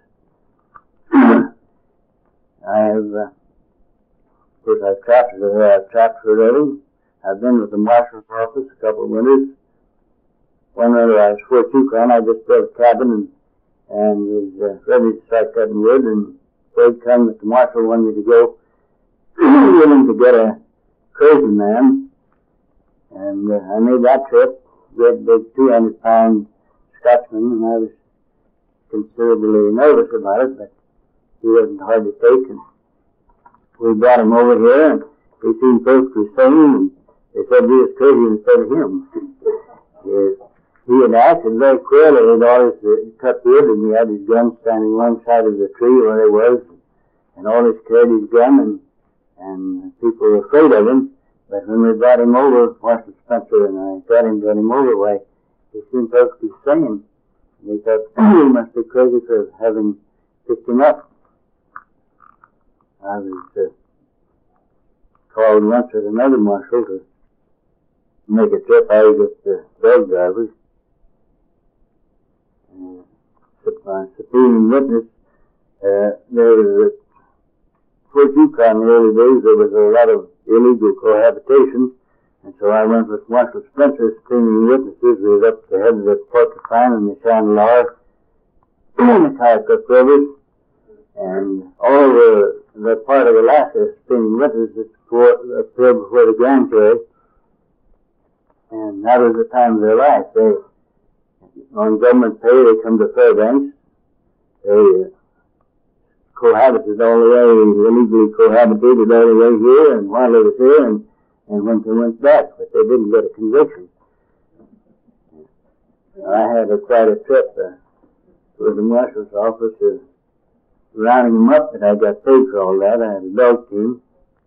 I have, uh, of course, I've trapped for, uh, I've trapped for a living. I've been with the marshal's office a couple of winters. One winter I was for Yukon. I just built a cabin and, and was uh, ready to start cutting wood, and word come that the marshal wanted me to go with him to get a crazy man. And uh, I made that trip, great big two hundred pound Scotsman, and I was considerably nervous about it, but he wasn't hard to take. And we brought him over here, and we seen folks were singing, and they said we was crazy instead of him. He he had acted very queerly. He'd always uh, cut wood, and he had his gun standing one side of the tree where he was, and always carried his gun, and, and people were afraid of him. But when we brought him over, Marshal Spencer and I got him, got him over, why, he seemed perfectly sane. They thought he must be crazy for having picked him up. I was uh, called once with another marshal to make a trip out with the dog drivers. Uh, subpoenaing witness, uh, there was a, Fort Yukon in the early days, there was a lot of illegal cohabitation, and so I went with Marshal Spencer subpoenaing witnesses. We were up the head of the Port Coquina and the Chandeleur, and the Kayakuk rivers, and all the, the part of Alaska subpoenaing witnesses appeared before the Grand Jury, and that was the time of their life. They, on government pay, they come to Fairbanks. They uh, cohabited all the way, illegally cohabitated all the way here, and while they was here, and, and when they went back, but they didn't get a conviction. I had a, quite a trip uh, with the marshal's office uh, rounding them up, but I got paid for all that. I had a dog team.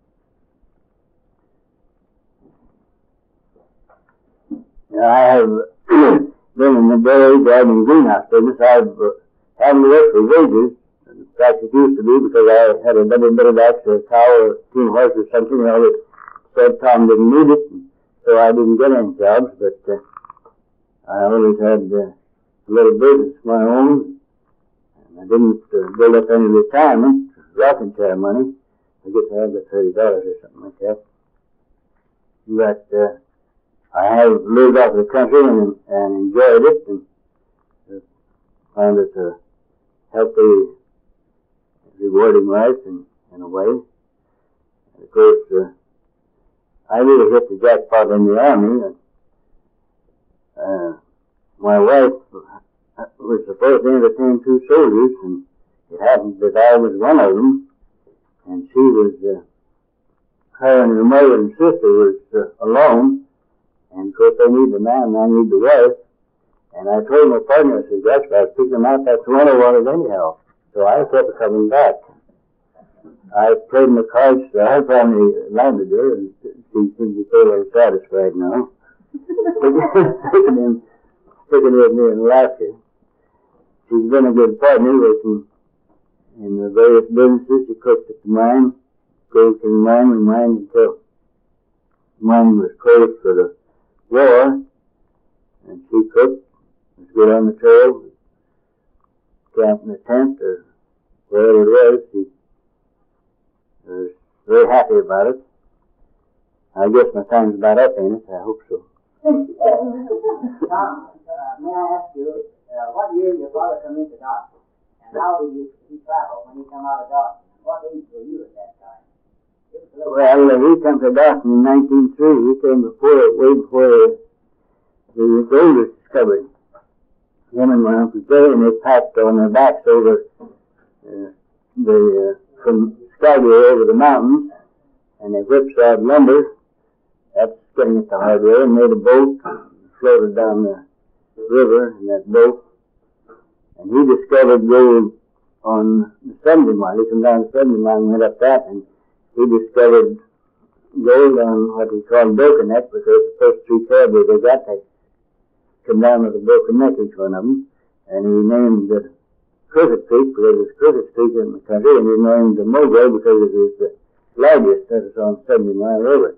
Now, I have been in the dairy, driving greenhouse business. I've uh, haven't worked for wages. In fact, it used to be because I had a double bitted axe or a cow or a team horse or something. I always said Tom didn't need it, so I didn't get any jobs. But uh, I always had uh, a little business of my own, and I didn't uh, build up any retirement, rocking chair money. I guess I had the thirty dollars or something like that. But uh, I have lived out of the country and, and enjoyed it, and uh, found it a healthy, rewarding life in, in a way. And of course, uh, I really hit the jackpot in the army. And, uh, my wife was supposed to entertain two soldiers, and it happened that I was one of them, and she was, uh, her and her mother and sister was uh, alone. And of course, they need the man, and I need the wife. And I told my partner, I said, gosh, if I picked them out, that's the one I wanted anyhow. So I kept coming back. I played in the cards, so I finally landed her, and she seems to be fairly satisfied now. sticking, in, sticking with me in Alaska. She's been a good partner, working in the various businesses. She cooked at the mine, goes to the mine, we mined until the mine was closed for the war, and she cooked, was good on the trail, camped in a tent, or wherever it was. She was very happy about it. I guess my time's about up, ain't it? I hope so. Tom, uh, may I ask you, uh, what year did your father come into Dawson? And how did you, he travel when he come out of Dawson? What age were you at that time? Well, uh, he came to Dawson in nineteen oh three. He came before, way before the, the gold was discovered. Him and my Uncle Jerry, and they packed on their backs over uh, the, uh, from Skagway over the mountains, and they whipsawed lumber. That's getting at the hard way, and made a boat, floated down the river in that boat. And he discovered gold on the seventy mile. He came down the seventy mile and went up that, and he discovered gold on what he called broken neck, because the first three caribou they got, they come down with a broken neck, each one of them. And he named the Cricket Creek, because it was Cricket Creek in the country, and he named the Mogo because it was the largest that was on seventy mile river.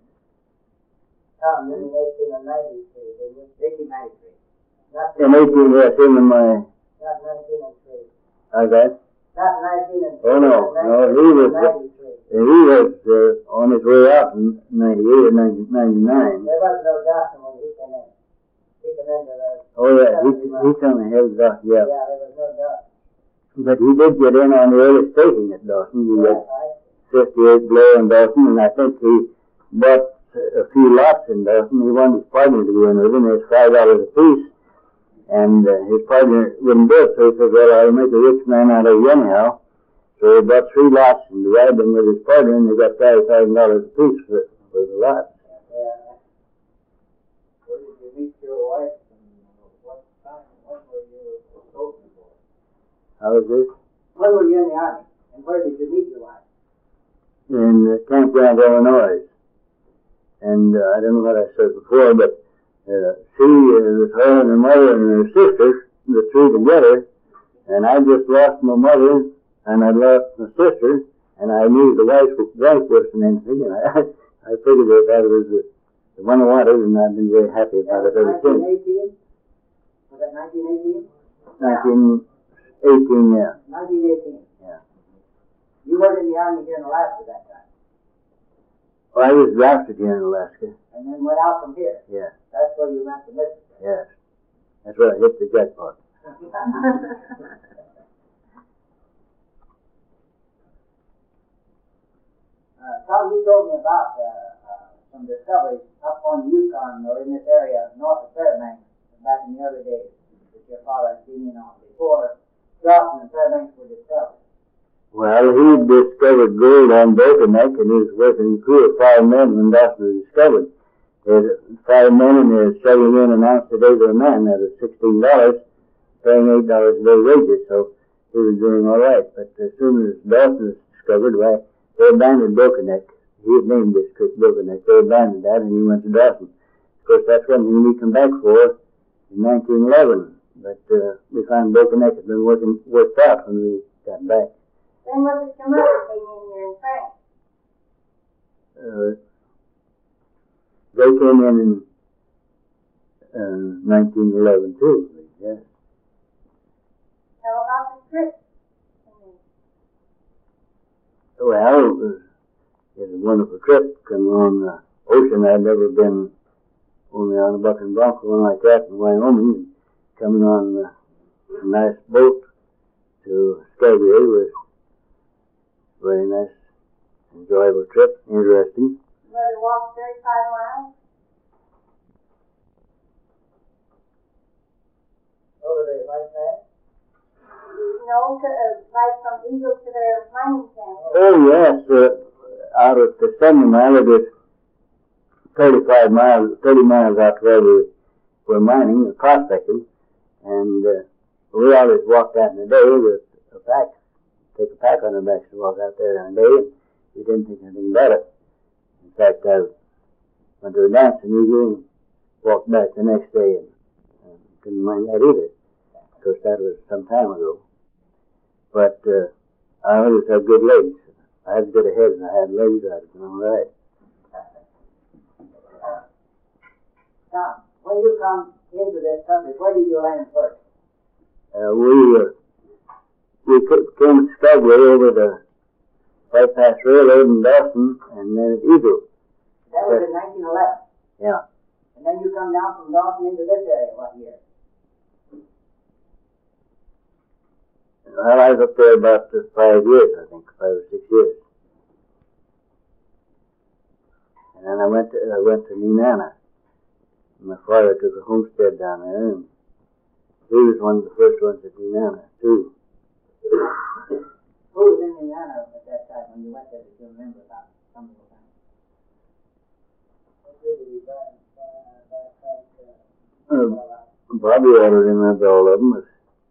Tom, in eighteen ninety-three, didn't you? eighteen ninety-three. In eighteen, yes, him and my... Not nineteen oh three. How's that? Not nineteen oh three. Oh, no. No, he was... He was uh, on his way out in ninety-eight or ninety-nine. There was no Dawson when he came in. He came into the... Oh, yeah, he, he come ahead of Dawson, yeah. Yeah, there was no Dawson. But he did get in on the early staking at Dawson. He got fifty-eight below in Dawson, and I think he bought a few lots in Dawson. He wanted his partner to go in with him. It was five dollars a piece. And uh, his partner wouldn't do it, so he said, well, I'll make a rich man out of you anyhow. So he bought three lots and divided them with his partner, and they got five thousand dollars a piece for, for the lot. Yeah. Where did you meet your wife? How was this? When were you in the Army? And where did you meet your wife? In uh, Campground, Illinois. And uh, I don't know what I said before, but uh, she, uh, with her and her mother and her sister, the three together, and I just lost my mother, and I lost my sister, and I knew the wife was wife wasn't anything, and I, I figured that that was the, the one I wanted, and I've been very happy about it ever since. nineteen eighteen? Was that nineteen eighteen? nineteen eighteen, yeah. nineteen eighteen. Yeah. You weren't in the Army here in Alaska that time. Well, I was drafted here in Alaska. And then went out from here. Yeah. That's where you met the missus. Yes. That's where I hit the jackpot. Uh, Tom, you told me about uh, uh, some discoveries up on the Yukon or in this area north of Fairbanks back in the early days that your father had seen in on before Dawson and Fairbanks were discovered. Well, he discovered gold on Broken Neck, and he was working with crew of five men when Dawson was discovered. There's five men, and they're selling in an ounce a day to a man. That was sixteen dollars, paying eight dollars a day wages, so he was doing all right. But as soon as Dawson was discovered, why, they abandoned Broken Neck. He had named this creek Broken Neck. They abandoned that, and he went to Dawson. Of course, that's one thing we come back for in nineteen eleven. But uh, we found Broken Neck had been working worked out when we got back. When was it your mother came in here in France? Uh, they came in in uh, nineteen eleven too. Yes. Tell about the trip. Well, it was, it was a wonderful trip coming on the ocean. I'd never been only on a buck and bronco one like that in Wyoming. Coming on a nice boat to Skagway was a very nice, enjoyable trip, interesting. Mother walked thirty-five miles. Over the right side? No, to, uh, right from Eagle to their mining camp. Oh, yes. Uh, out at the seventy mile, it is thirty-five miles, thirty miles out where we were mining and prospecting. And uh, we always walked out in the day with a pack, take a pack on our backs to walk out there in the day, and we didn't think anything about it. In fact, I went to a dance in Eagle and walked back the next day and, and didn't mind that either. Of course, that was some time ago. But uh, I always had good legs. I had good head and I had legs out of it, all right. Tom, when you come into this country, where did you land first? Uh, we uh, we came to Skagway over the White Pass Railroad in Dawson and then at Eagle. That was in nineteen eleven. Yeah. And then you come down from Dawson into this area, what year? Well, I was up there about uh, five years, I think, five or six years. And then I went to, I went to Nenana. My father took a homestead down there, and he was one of the first ones at Nenana, too. Who was in Nenana at that time when you went there? Did you remember about some of the time? Uh, Bobby ordered him into all of them.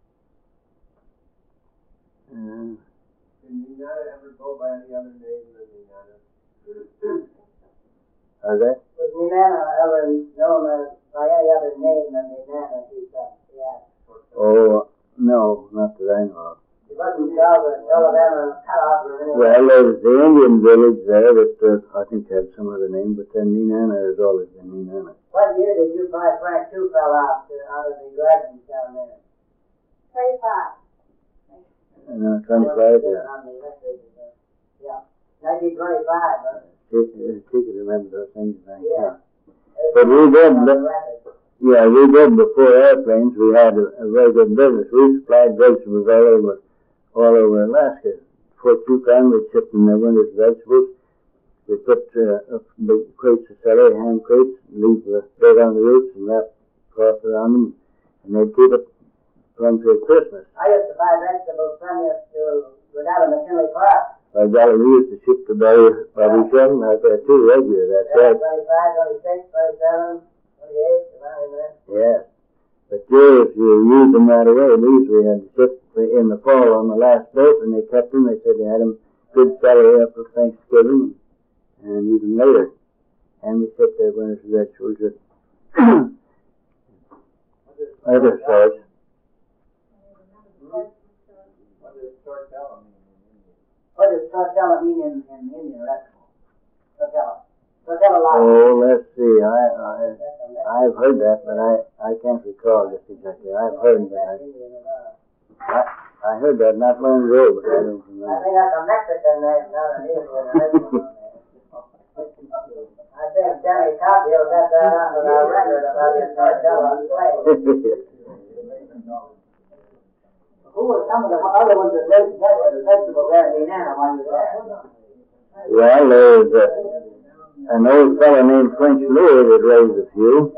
Uh, Did Nenana ever go by any other name than Nenana? how's that? Was Nenana ever known as by any other name than Nenana? He said, yeah. Oh, no, not that I know of. It wasn't Alabama, Alabama cutoff or anything. Well, there was the Indian village there that uh, I think had some other name, but then Nenana has always been Nenana. What year did you buy Frank Two fell out uh, out of the gardens down there? Thirty-five. Uh, twenty-five, yeah. On the record, uh, yeah. nineteen twenty-five, huh? She, she could remember those things, I think. Yeah. But we did, On the but, record. yeah, we did before airplanes. We had a, a very good business. We supplied vegetables all over, all over Alaska. Fort Yukon, we shipped them their winter's vegetables. We put uh, up big crates of celery, hand crates, leave the dirt on the roots and wrap cloth around them, and they'd keep it from till Christmas. I used to buy vegetables from you to go down to McKinley Park. By golly, we used to ship to Bobby, Bobby Shelton out there too, regular, that's Yeah, right. twenty-five, twenty-six, twenty-seven, twenty-eight, around in there. Yeah. But Joe, if you use them right away, these we had to ship in the fall on the last boat, and they kept them. They said they had them good salary up for Thanksgiving and even later. And we shipped their winter vegetables at other sorts. What does tortella mean in, in Indian restaurant? Tortella. Tortella line. Oh, let's see. I, I, I've heard that, but I, I can't recall just exactly. I've heard that. I, I heard that not long ago, but I don't remember. I think that's a Mexican name, not an Indian restaurant. I think Danny Copfield got that on the record about his tortella play. Who were some of the other ones that raised vegetables there in Indiana while you were there? Well, there's uh, an old fellow named French Louis that raised a few.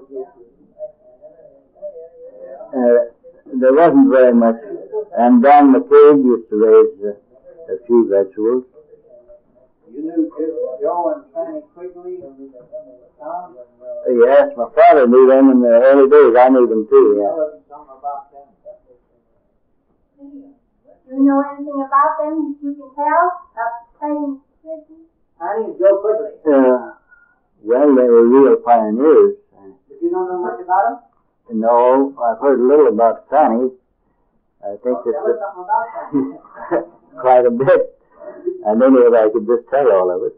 Uh, there wasn't very much. And Don McCabe used to raise uh, a few vegetables. You knew Joe and Fanny Quigley and Tom? Yes, my father knew them in the early days. I knew them too, yeah. Tell us something about them. Do you know anything about them that you can tell? Of playing business? Honey and Joe Quigley. Uh, well, they were real pioneers. Did you don't know much about them? No, I've heard a little about Fanny. I think Well, tell us that something about them. quite a bit. I don't know if I could just tell all of it.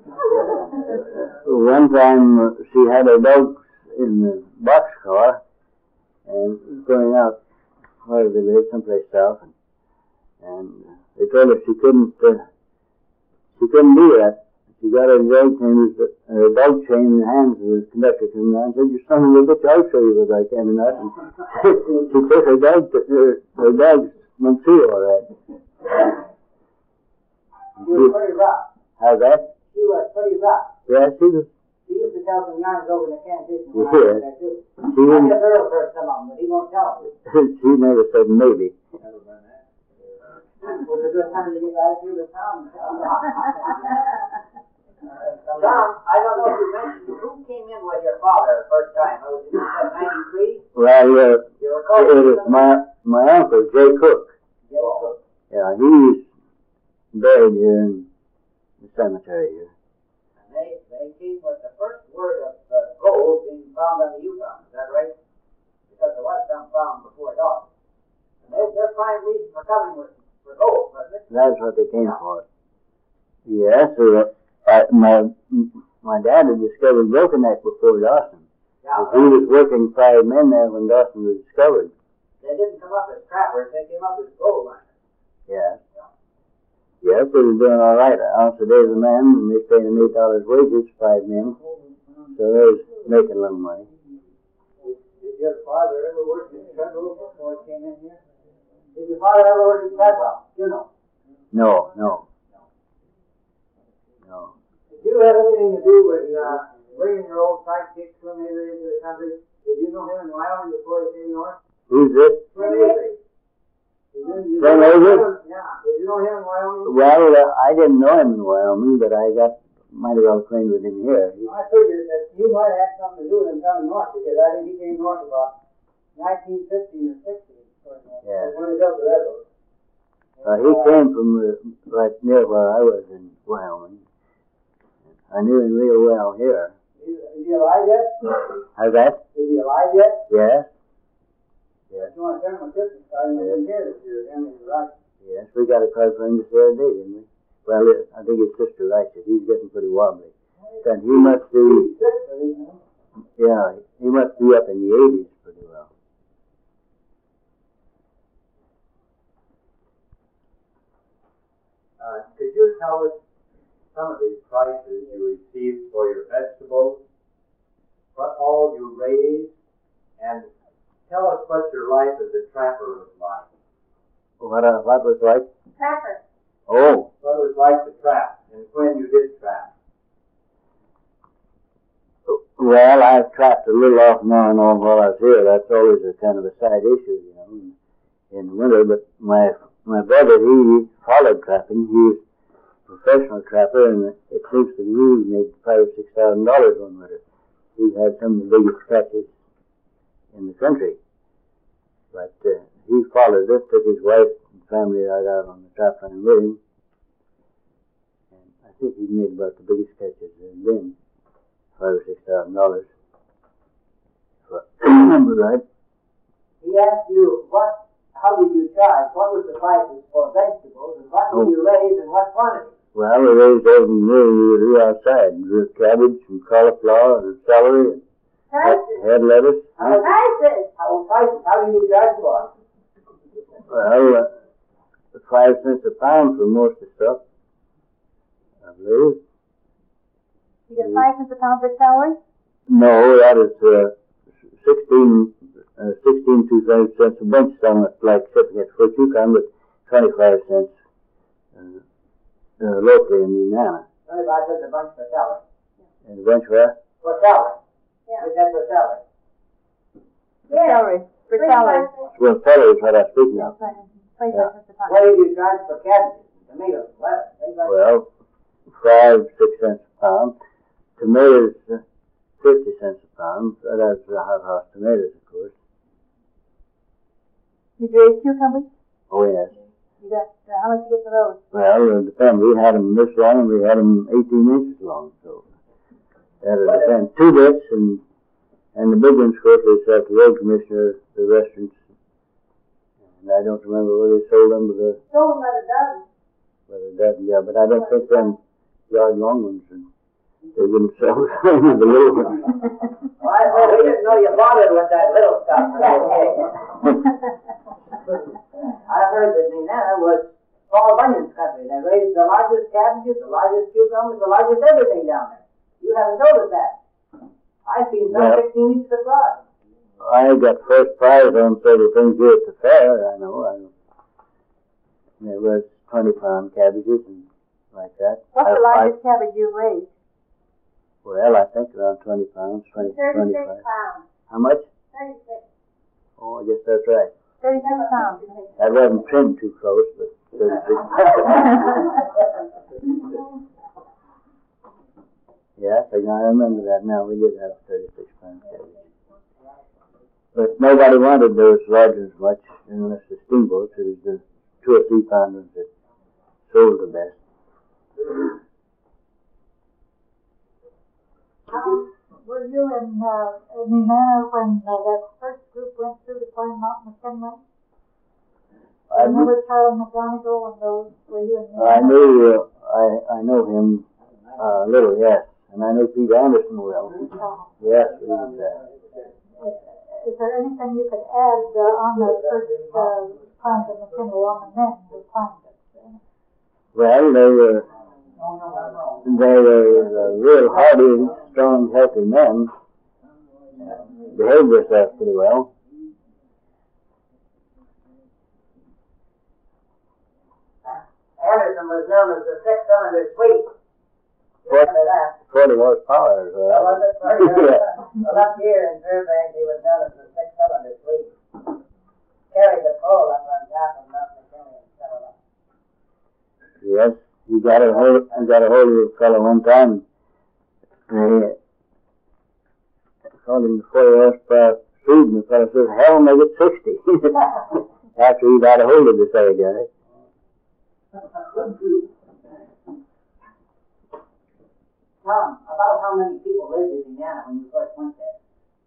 One time uh, she had her dogs in the boxcar and going out where they lived, someplace south, and, and they told her she couldn't, uh, she couldn't do that. She got her dog chain, her dog chain in the hands of the conductor came down and said, "You son of a bitch, I'll show you what I can." And that, and she took her dog, to, her, her dogs went through all right. She was pretty rough. How's that? She was pretty rough. Yeah, she was. She used to tell some yarns over in the Kansas. Yeah. Too. She I was. guess Earl heard some of them, but he won't tell them. She never said maybe. It was a good time to get right through the town. Tom, I don't know if you mentioned who came in with your father the first time. Was it in ninety-three? Well, uh, You recall? it was my my uncle Jay Cook. Jay Cook. Yeah, he's buried here in the cemetery here. And they, they came with the first word of uh, gold being found on the Yukon. Is that right? Because there was some found before dawn. And they, their prime reason for coming was for gold, wasn't it? That's what they came for. Yes, uh, I, my my dad had discovered Broken Neck before Dawson. Yeah. He was working five men there when Dawson was discovered. They didn't come up as trappers. They came up as gold miners. Yeah. Yes, they were doing all right. An ounce a day is a man, and they paid him eight dollars wages, five men. So they was making a little money. Did your father ever work in Treadwell before he came in here? Did your father ever work in Treadwell? You know. No, no. No. Did you have anything to do with uh, bringing your old sidekick Slim Avery into the country? Did you know him in Wyoming before he came north? Who's this? Slim Avery. Did you, did you Slim know Avery? him? Yeah. Did you know him in Wyoming? Well, uh, I didn't know him in Wyoming, but I got mighty well acquainted with him here. He, I figured that you might have had something to do with him coming north, because I think he came north about nineteen fifty or sixty. Yeah. When he built the railroad. uh, he came from uh, right near where I was in Wyoming. I knew him real well here. Is, is he alive yet? How's that? Is he alive yet? Yes. Yes. You want to send him a Christmas card and he's here this year, then he's right. Yes, we got a card for him this very day, didn't we? Well, it, I think his sister likes it. He's getting pretty wobbly. And he must be, He's sick, but he's not. yeah, he must be up in the eighties pretty well. Uh, could you tell us some of the prices you received for your vegetables, what all you raised, and tell us what your life as a trapper was like. What, uh, what was like? Trapper. Oh, What it was like to trap, and when you did trap. well, I've trapped a little off and on and on while I was here. That's always a kind of a side issue, you know, in, in the winter. But my my brother, he followed trapping. He was a professional trapper, and it seems to me he made five or six thousand dollars one winter. He's had some of the biggest catches in the country. But uh, he followed it, took his wife and family right out on the top line with him. And I think he made about the biggest catches there's been, five or six thousand dollars. If I remember right. He asked you what, how did you charge? What was the prices for vegetables, and what did Oh. you raise, and what quantity? Well, we raised everything here we do outside. Grew cabbage and cauliflower and celery and Prices. head lettuce. Prices. How prices? How did you charge for it? Well, uh, five cents a pound for most of the stuff, I believe. You get five cents a pound for celery? No, that is uh, sixteen, uh, sixteen two cents a bunch on it, like shipping it for cucumber, twenty-five cents uh, uh, locally in Indiana. twenty-five cents a bunch for celery. And a bunch where? For celery. Yeah. We said for celery. For celery. For celery. Well, celery is what I'm speaking of. Twenty-five Yeah. cents a pound. What did you charge for cabbages, tomatoes, lettuce, things like that? Well, five, six cents a pound. Tomatoes, uh, fifty cents a pound. That's the hot house tomatoes, of course. Did you raise cucumbers? Oh, yes. You got, uh, how much you get for those? Well, it depends. We had them this long, and we had them eighteen inches long, so that would depend. Two bits, and and the big ones, of course, they sell to the road commissioner, the restaurants, and I don't remember where they sold them, but the Sold them by the dozen. but a dozen, yeah. But I don't think them yard long ones, and they wouldn't sell the same as the little ones. Well, I, oh, we didn't know you bothered with that little stuff. I heard that Indiana was Paul Bunyan's country. They raised the largest cabbages, the largest cucumbers, the largest everything down there. You haven't noticed that. I've seen some Yeah. sixteen inches across. I got first prize on several things here at the fair. I know. I know. There was twenty pound cabbages and like that. What's I- the I- largest cabbage you've raised? Well, I think around twenty pounds, twenty, Thirty-six twenty-five. pounds. How much? Thirty-six. Oh, I guess that's right. Thirty-six pounds. That wasn't trimmed too close, but thirty-six. Yeah, I think I remember that now. We did have thirty-six pound cabbage. But nobody wanted those large as much unless the steamboats. It was the two or three pounders that sold the best. Um, were you in, uh, in Indiana when uh, that first group went through to climb Mount McKinley? I Remember Charles McGonigal and those? Were you in I Indiana? knew, uh, I, I know him uh, a little, yes. And I know Pete Anderson well. Oh. Yes, we was there. Is there anything you could add uh, on the first uh, climb to McKinley on the men who climbed it? Well, they were, they were uh, real hardy, strong, healthy men. Behaved themselves pretty well. Anderson was known as the six-cylinder sweep. You What? remember that? Forty horsepower. Uh, Well, was it? yeah. Well, up here in Fairbanks, he was known as the six-cylinder sweep. Carried the pole up on top of Mount McKinley and set it up. Yes, he got a hold. I got a hold of a fellow one time. They called him the forty horsepower Swede, and the fellow says, "Hell, make it sixty." After he got a hold of this other guy. Tom, about how many people lived in Indiana when you first went there?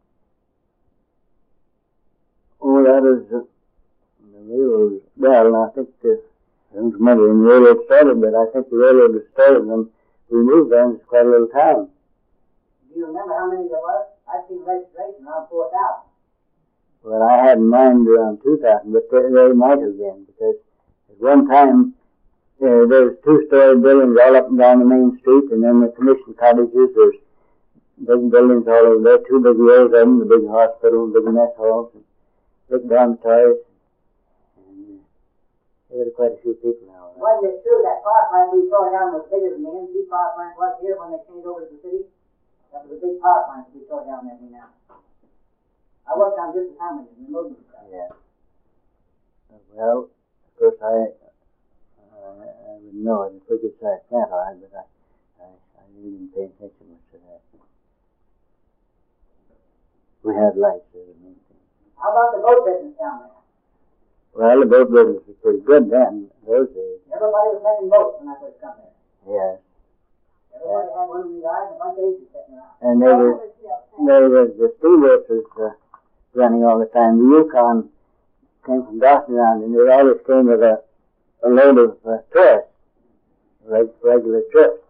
Oh, that is uh, the railroad. Well, I think the, I don't remember when the railroad started, but I think the railroad was started when we moved there, and it's quite a little town. Do you remember how many there was? I've seen registration around four thousand. Well, I had in mind around two thousand, but they, they might have been, because at one time uh, there was two-story buildings all up and down the main street, and then the commission cottages. There's big buildings all over there, two big rows of them, the big hospital, big mess halls, and big dormitories. And uh, there were quite a few people now. Wasn't it true that power plant we tore down was bigger than the N C power plant was here when they changed over to the city? That was a big power plant we tore down every now. I worked on just how many removing stuff. Yeah. Well, of course, I uh, I would know it. It's a good sized plant, all right, but I, I, I really didn't pay attention much to that. We had lights there, the main thing. How about the boat business down there? Well, the boat business was pretty good then, those days. Everybody was making boats when I first come there. Yes. Everybody had one in the yard and a bunch of agents sitting around. And there was, there was the steamboats was uh, running all the time. The Yukon came from Dawson around, and it always came with a, a load of uh, tourists, reg- regular trips.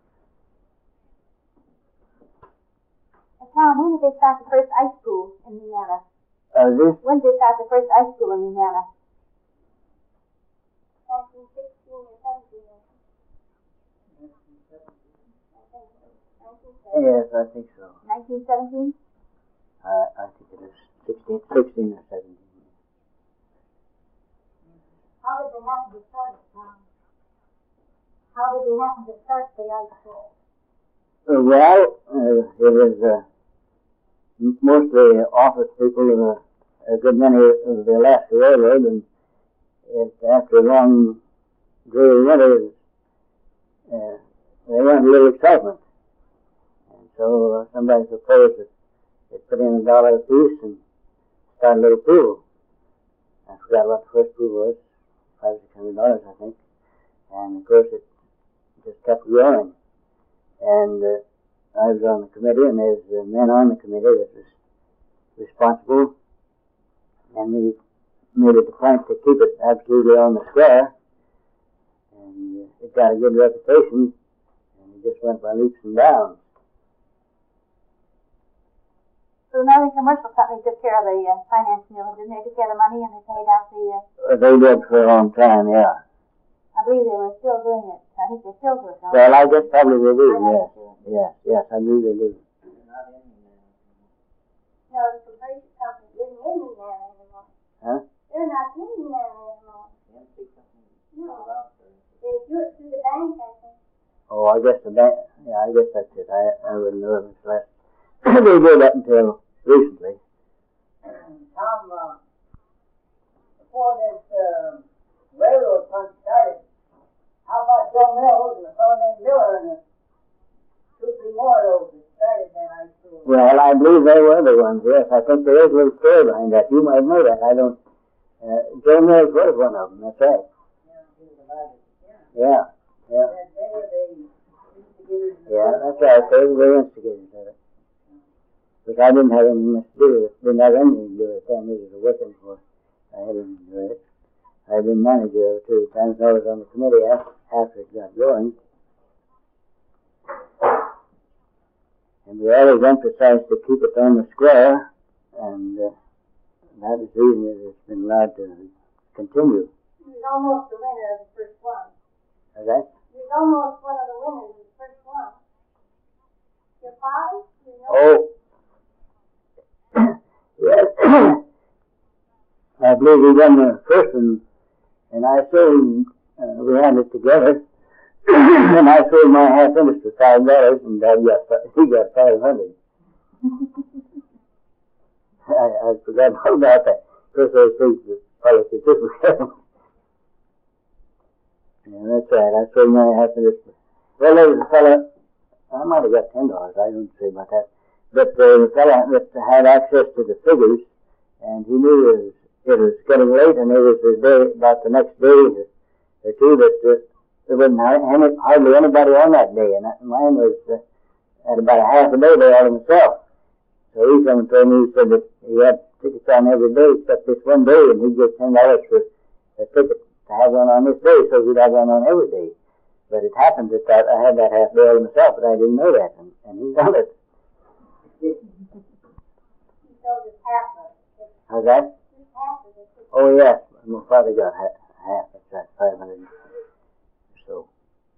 Tom, when did they start the first ice school in Indiana? Uh, this, When did they start the first ice school in Indiana? nineteen sixteen or seventeen. yes, I think so. nineteen seventeen? Uh, I think it is sixteen, sixteen or seventeen. How did they happen to start it, Tom? How did they happen to start the ice school? Uh, well, uh, it was uh, m- mostly office people and a, a good many of the Alaska Railroad, and it, after a long, dreary winter, uh, they wanted a little excitement. And so uh, somebody proposed that they put in a dollar apiece and start a little pool. I forgot what the first pool was, five or six hundred dollars, I think. And of course, it just kept growing. And uh, I was on the committee, and there's uh, men on the committee that was responsible, and we made it a point to keep it absolutely on the square, and uh, it got a good reputation, and it just went by leaps and bounds. So the Northern Commercial Company took care of the uh, financing of it, didn't they? Took care of the money and they paid out the... Uh, Uh, they did for a long time, yeah. I believe they were still doing it. I think they still do it, don't Well, I guess probably they do, I know yes. they do. Yes, yes, I believe they do. No, the commercial company isn't in Indiana anymore. Huh? They're not in Indiana anymore. No. They do it through the bank, I think. Oh, I guess the bank, yeah, I guess that's it. I, I wouldn't know if it's less. They did up until recently. Tom, uh, before this uh, railroad fund started, how about Joe Mills and a fellow named Miller and a two, three more of those that started that high school? Well, I believe they were the ones, yes. I think there is a little story behind that. You might know that. I don't. Uh, Joe Mills was one of them, that's right. Yeah, he was the largest. Yeah, yeah. They, they were the instigators. in the Yeah, first that's right. They were the instigators of it. But I didn't have anything much to do with it. Didn't have anything to do with it. Ten years of working for it. I had anything to do with it. I've been manager of it two times. I was on the committee after, after it got going. And we always emphasized to keep it on the square, and uh, that is the reason that it's been allowed to continue. He was almost the winner of the first one. Is that? He was almost one of the winners of the first one. Your father? You know? Oh. Yes. I believe we won the first one, and I sold, uh, we had it together, and I sold my half interest for five dollars, and Dad got, he got five hundred. I, I forgot all about that. Of course, those things that politics is. Yeah, that's right. I sold my half interest. Well, there was a fellow, I might have got ten dollars. I don't say about that. But uh, the fellow that had access to the figures, and he knew it was, it was getting late, and it was the day, about the next day or, or two, that uh, there wasn't any, hardly anybody on that day, and that, mine was uh, at about a half a day there all himself. So he come and told me, he said that he had tickets on every day except this one day, and he'd get ten dollars for a ticket to have one on this day, so he'd have one on every day. But it happened that, that I had that half day all myself, but I didn't know that, and, and he done it. He sold us half of it. How's that? Just half of it. Oh, yes. My father got half. half that's right, five hundred or so.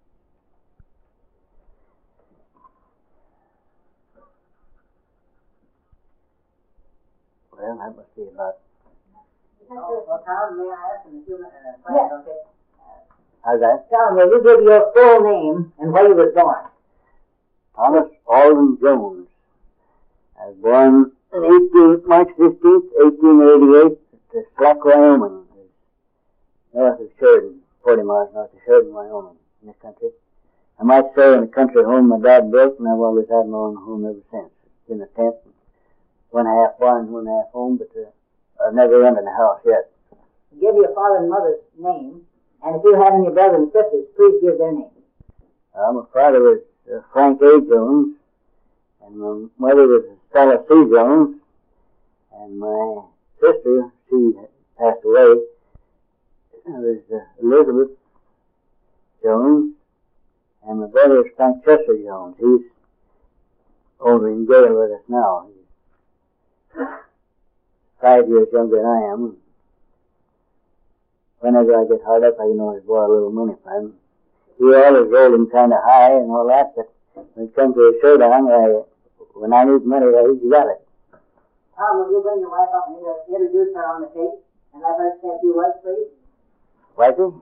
Well, that must be about. Oh, well, Tom, may I ask him a few minutes? Uh, yes. Okay. How's that? Tom, will you give your full name and where you was born? Thomas Alden Jones. I was born on eighteenth, March fifteenth, eighteen eighty-eight, at Slack, Wyoming, north of Sheridan, forty miles north of Sheridan, Wyoming, in this country. I might say in the country home my dad built, and I've always had my own home ever since. It's been a tent, one half barn, one half home, but uh, I've never rented a house yet. Give your father and mother's name, and if you have any brothers and sisters, please give their names. Uh, my father was uh, Frank A. Jones, and my mother was Stella C. Jones, and my sister, she passed away, uh, was uh, Elizabeth Jones, and my brother is Frank Chester Jones. He's over in jail with us now. He's five years younger than I am. Whenever I get hard up, I can always borrow a little money from him. He always rolled him kind of high and all that, but when it comes to a showdown, I, when I need money, I usually got it. Tom, will you bring your wife up and introduce her on the tape, and let her say a few words, please? Wifey?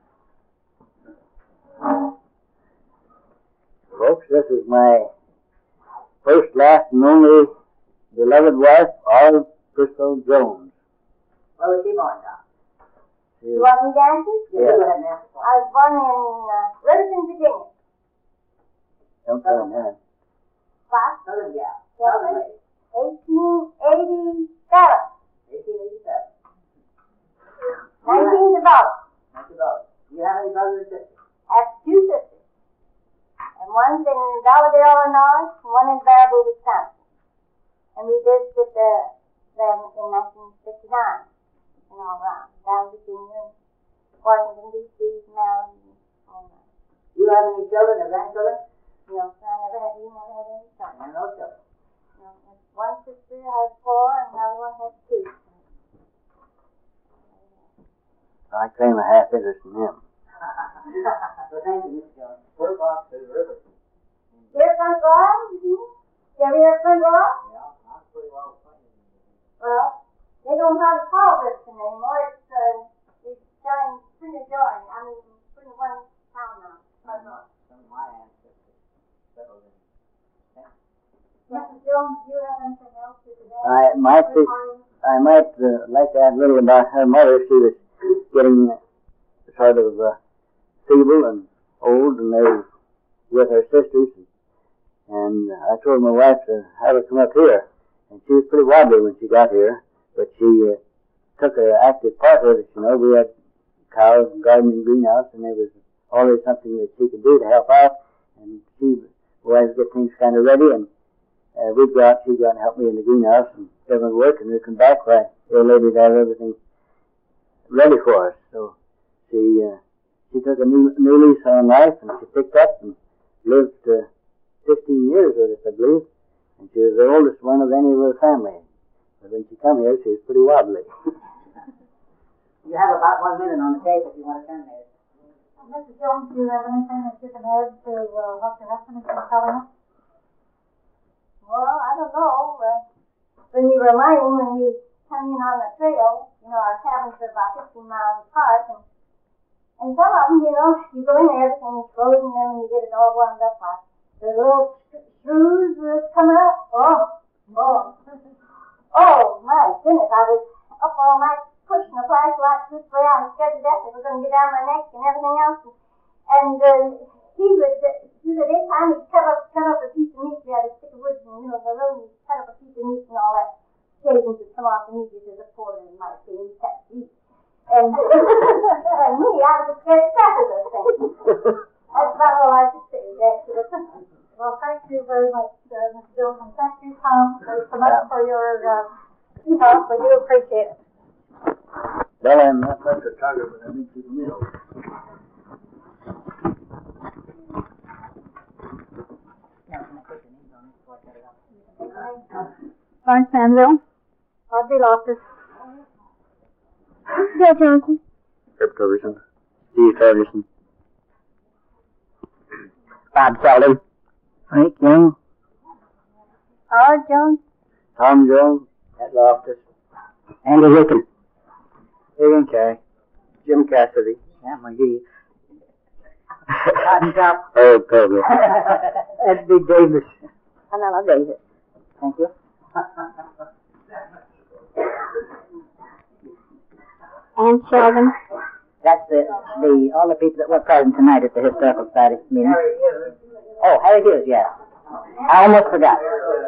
Folks, this is my first, last, and only beloved wife, Olive Crystal Jones. Where was she born, Tom? She You want me to answer? Yeah. Go ahead and answer. I was born in uh, Riverton, Virginia. Don't tell him that. What? Southern gal. Yeah. Southern lady. eighteen eighty-seven. eighteen eighty-seven. nineteen developed. That's about it. Do you have any brothers or sisters? I have two sisters. And one's in Valladolid, Illinois, and one in Baraboo, Wisconsin. And we visited uh, them in nineteen fifty-nine and all around. Down Virginia, Washington, D C, Maryland, and all that. Do you have any children or grandchildren? No, so I never had, we never had any children. And no children. No, and one sister has four, and another one has two. I claim a half interest in him. So thank you, Mister Jones. Fort Fox is River. Dear Front Royal, Virginia? You ever hear of Front Royal? Yeah, not pretty well playing. Well, they don't know how to call Ripton anymore. It's, uh, it's joined, pretty joined. I mean, pretty one town now. Front Royal. Some of my ancestors settled in. Missus Jones, do you have anything else to today? I might, be, I might uh, like to add a little about her mother. She was getting sort of uh, feeble and old, and they were with her sisters. And I told my wife to have her come up here. And she was pretty wobbly when she got here, but she uh, took an active part with us. You know, we had cows and garden and greenhouse, and there was always something that she could do to help out. And she would always get things kind of ready, and uh, we'd go out, she'd go out and help me in the greenhouse, and everyone would work, and we'd come back where the old lady had everything ready for us. So she uh, she took a new, new lease on life, and she picked up and lived uh, fifteen years with us, I believe. And she was the oldest one of any of her family. But when she come here, she was pretty wobbly. You have about one minute on the tape if you want to turn there. Missus Jones, do you have anything that you can add to uh, what your husband has been telling us? Well, I don't know. Uh, when we were mining, when we come in on the trail, you know, our cabins are about fifteen miles apart, and and some of them, you know, you go in there, everything is frozen, and then when you get it all warmed up, like the little shrews uh, coming up. Oh, oh, oh, my goodness! I was up all night pushing the flashlights this way. I was scared to death they were going to get down my neck and everything else. And, and uh, he would, uh, through the daytime, he'd cut up, cut up a piece of meat. We had a stick of wood in the middle of the room. He'd cut up a piece of meat and all that shavings would come off the meat as a porter in my thing. He'd cut meat. And, and me, I was scared to death of those things. That's about all I could say. That, Well, thank you very much, uh, Mister Jones, and thank you, Tom, very so much for your uh, talk. We do appreciate it. Well, I'm not much a talker, but I think you will. Lawrence Manville. Audrey Loftus. Bill Johnson. Herb Toverson. Steve Ferguson. Bob Selden. Frank Young. Howard Jones. Tom Jones. Ed Loftus. Andy Wicken. Higgin Carey. Jim Cassidy. Sam McGee. Cotton Top. Herb Tover. Ed B. Davis. Another Davis. Thank you. Ann Sheldon. That's the, the all the people that were present tonight at the Historical Society meeting. Oh, Harry Hughes, yes. I almost forgot.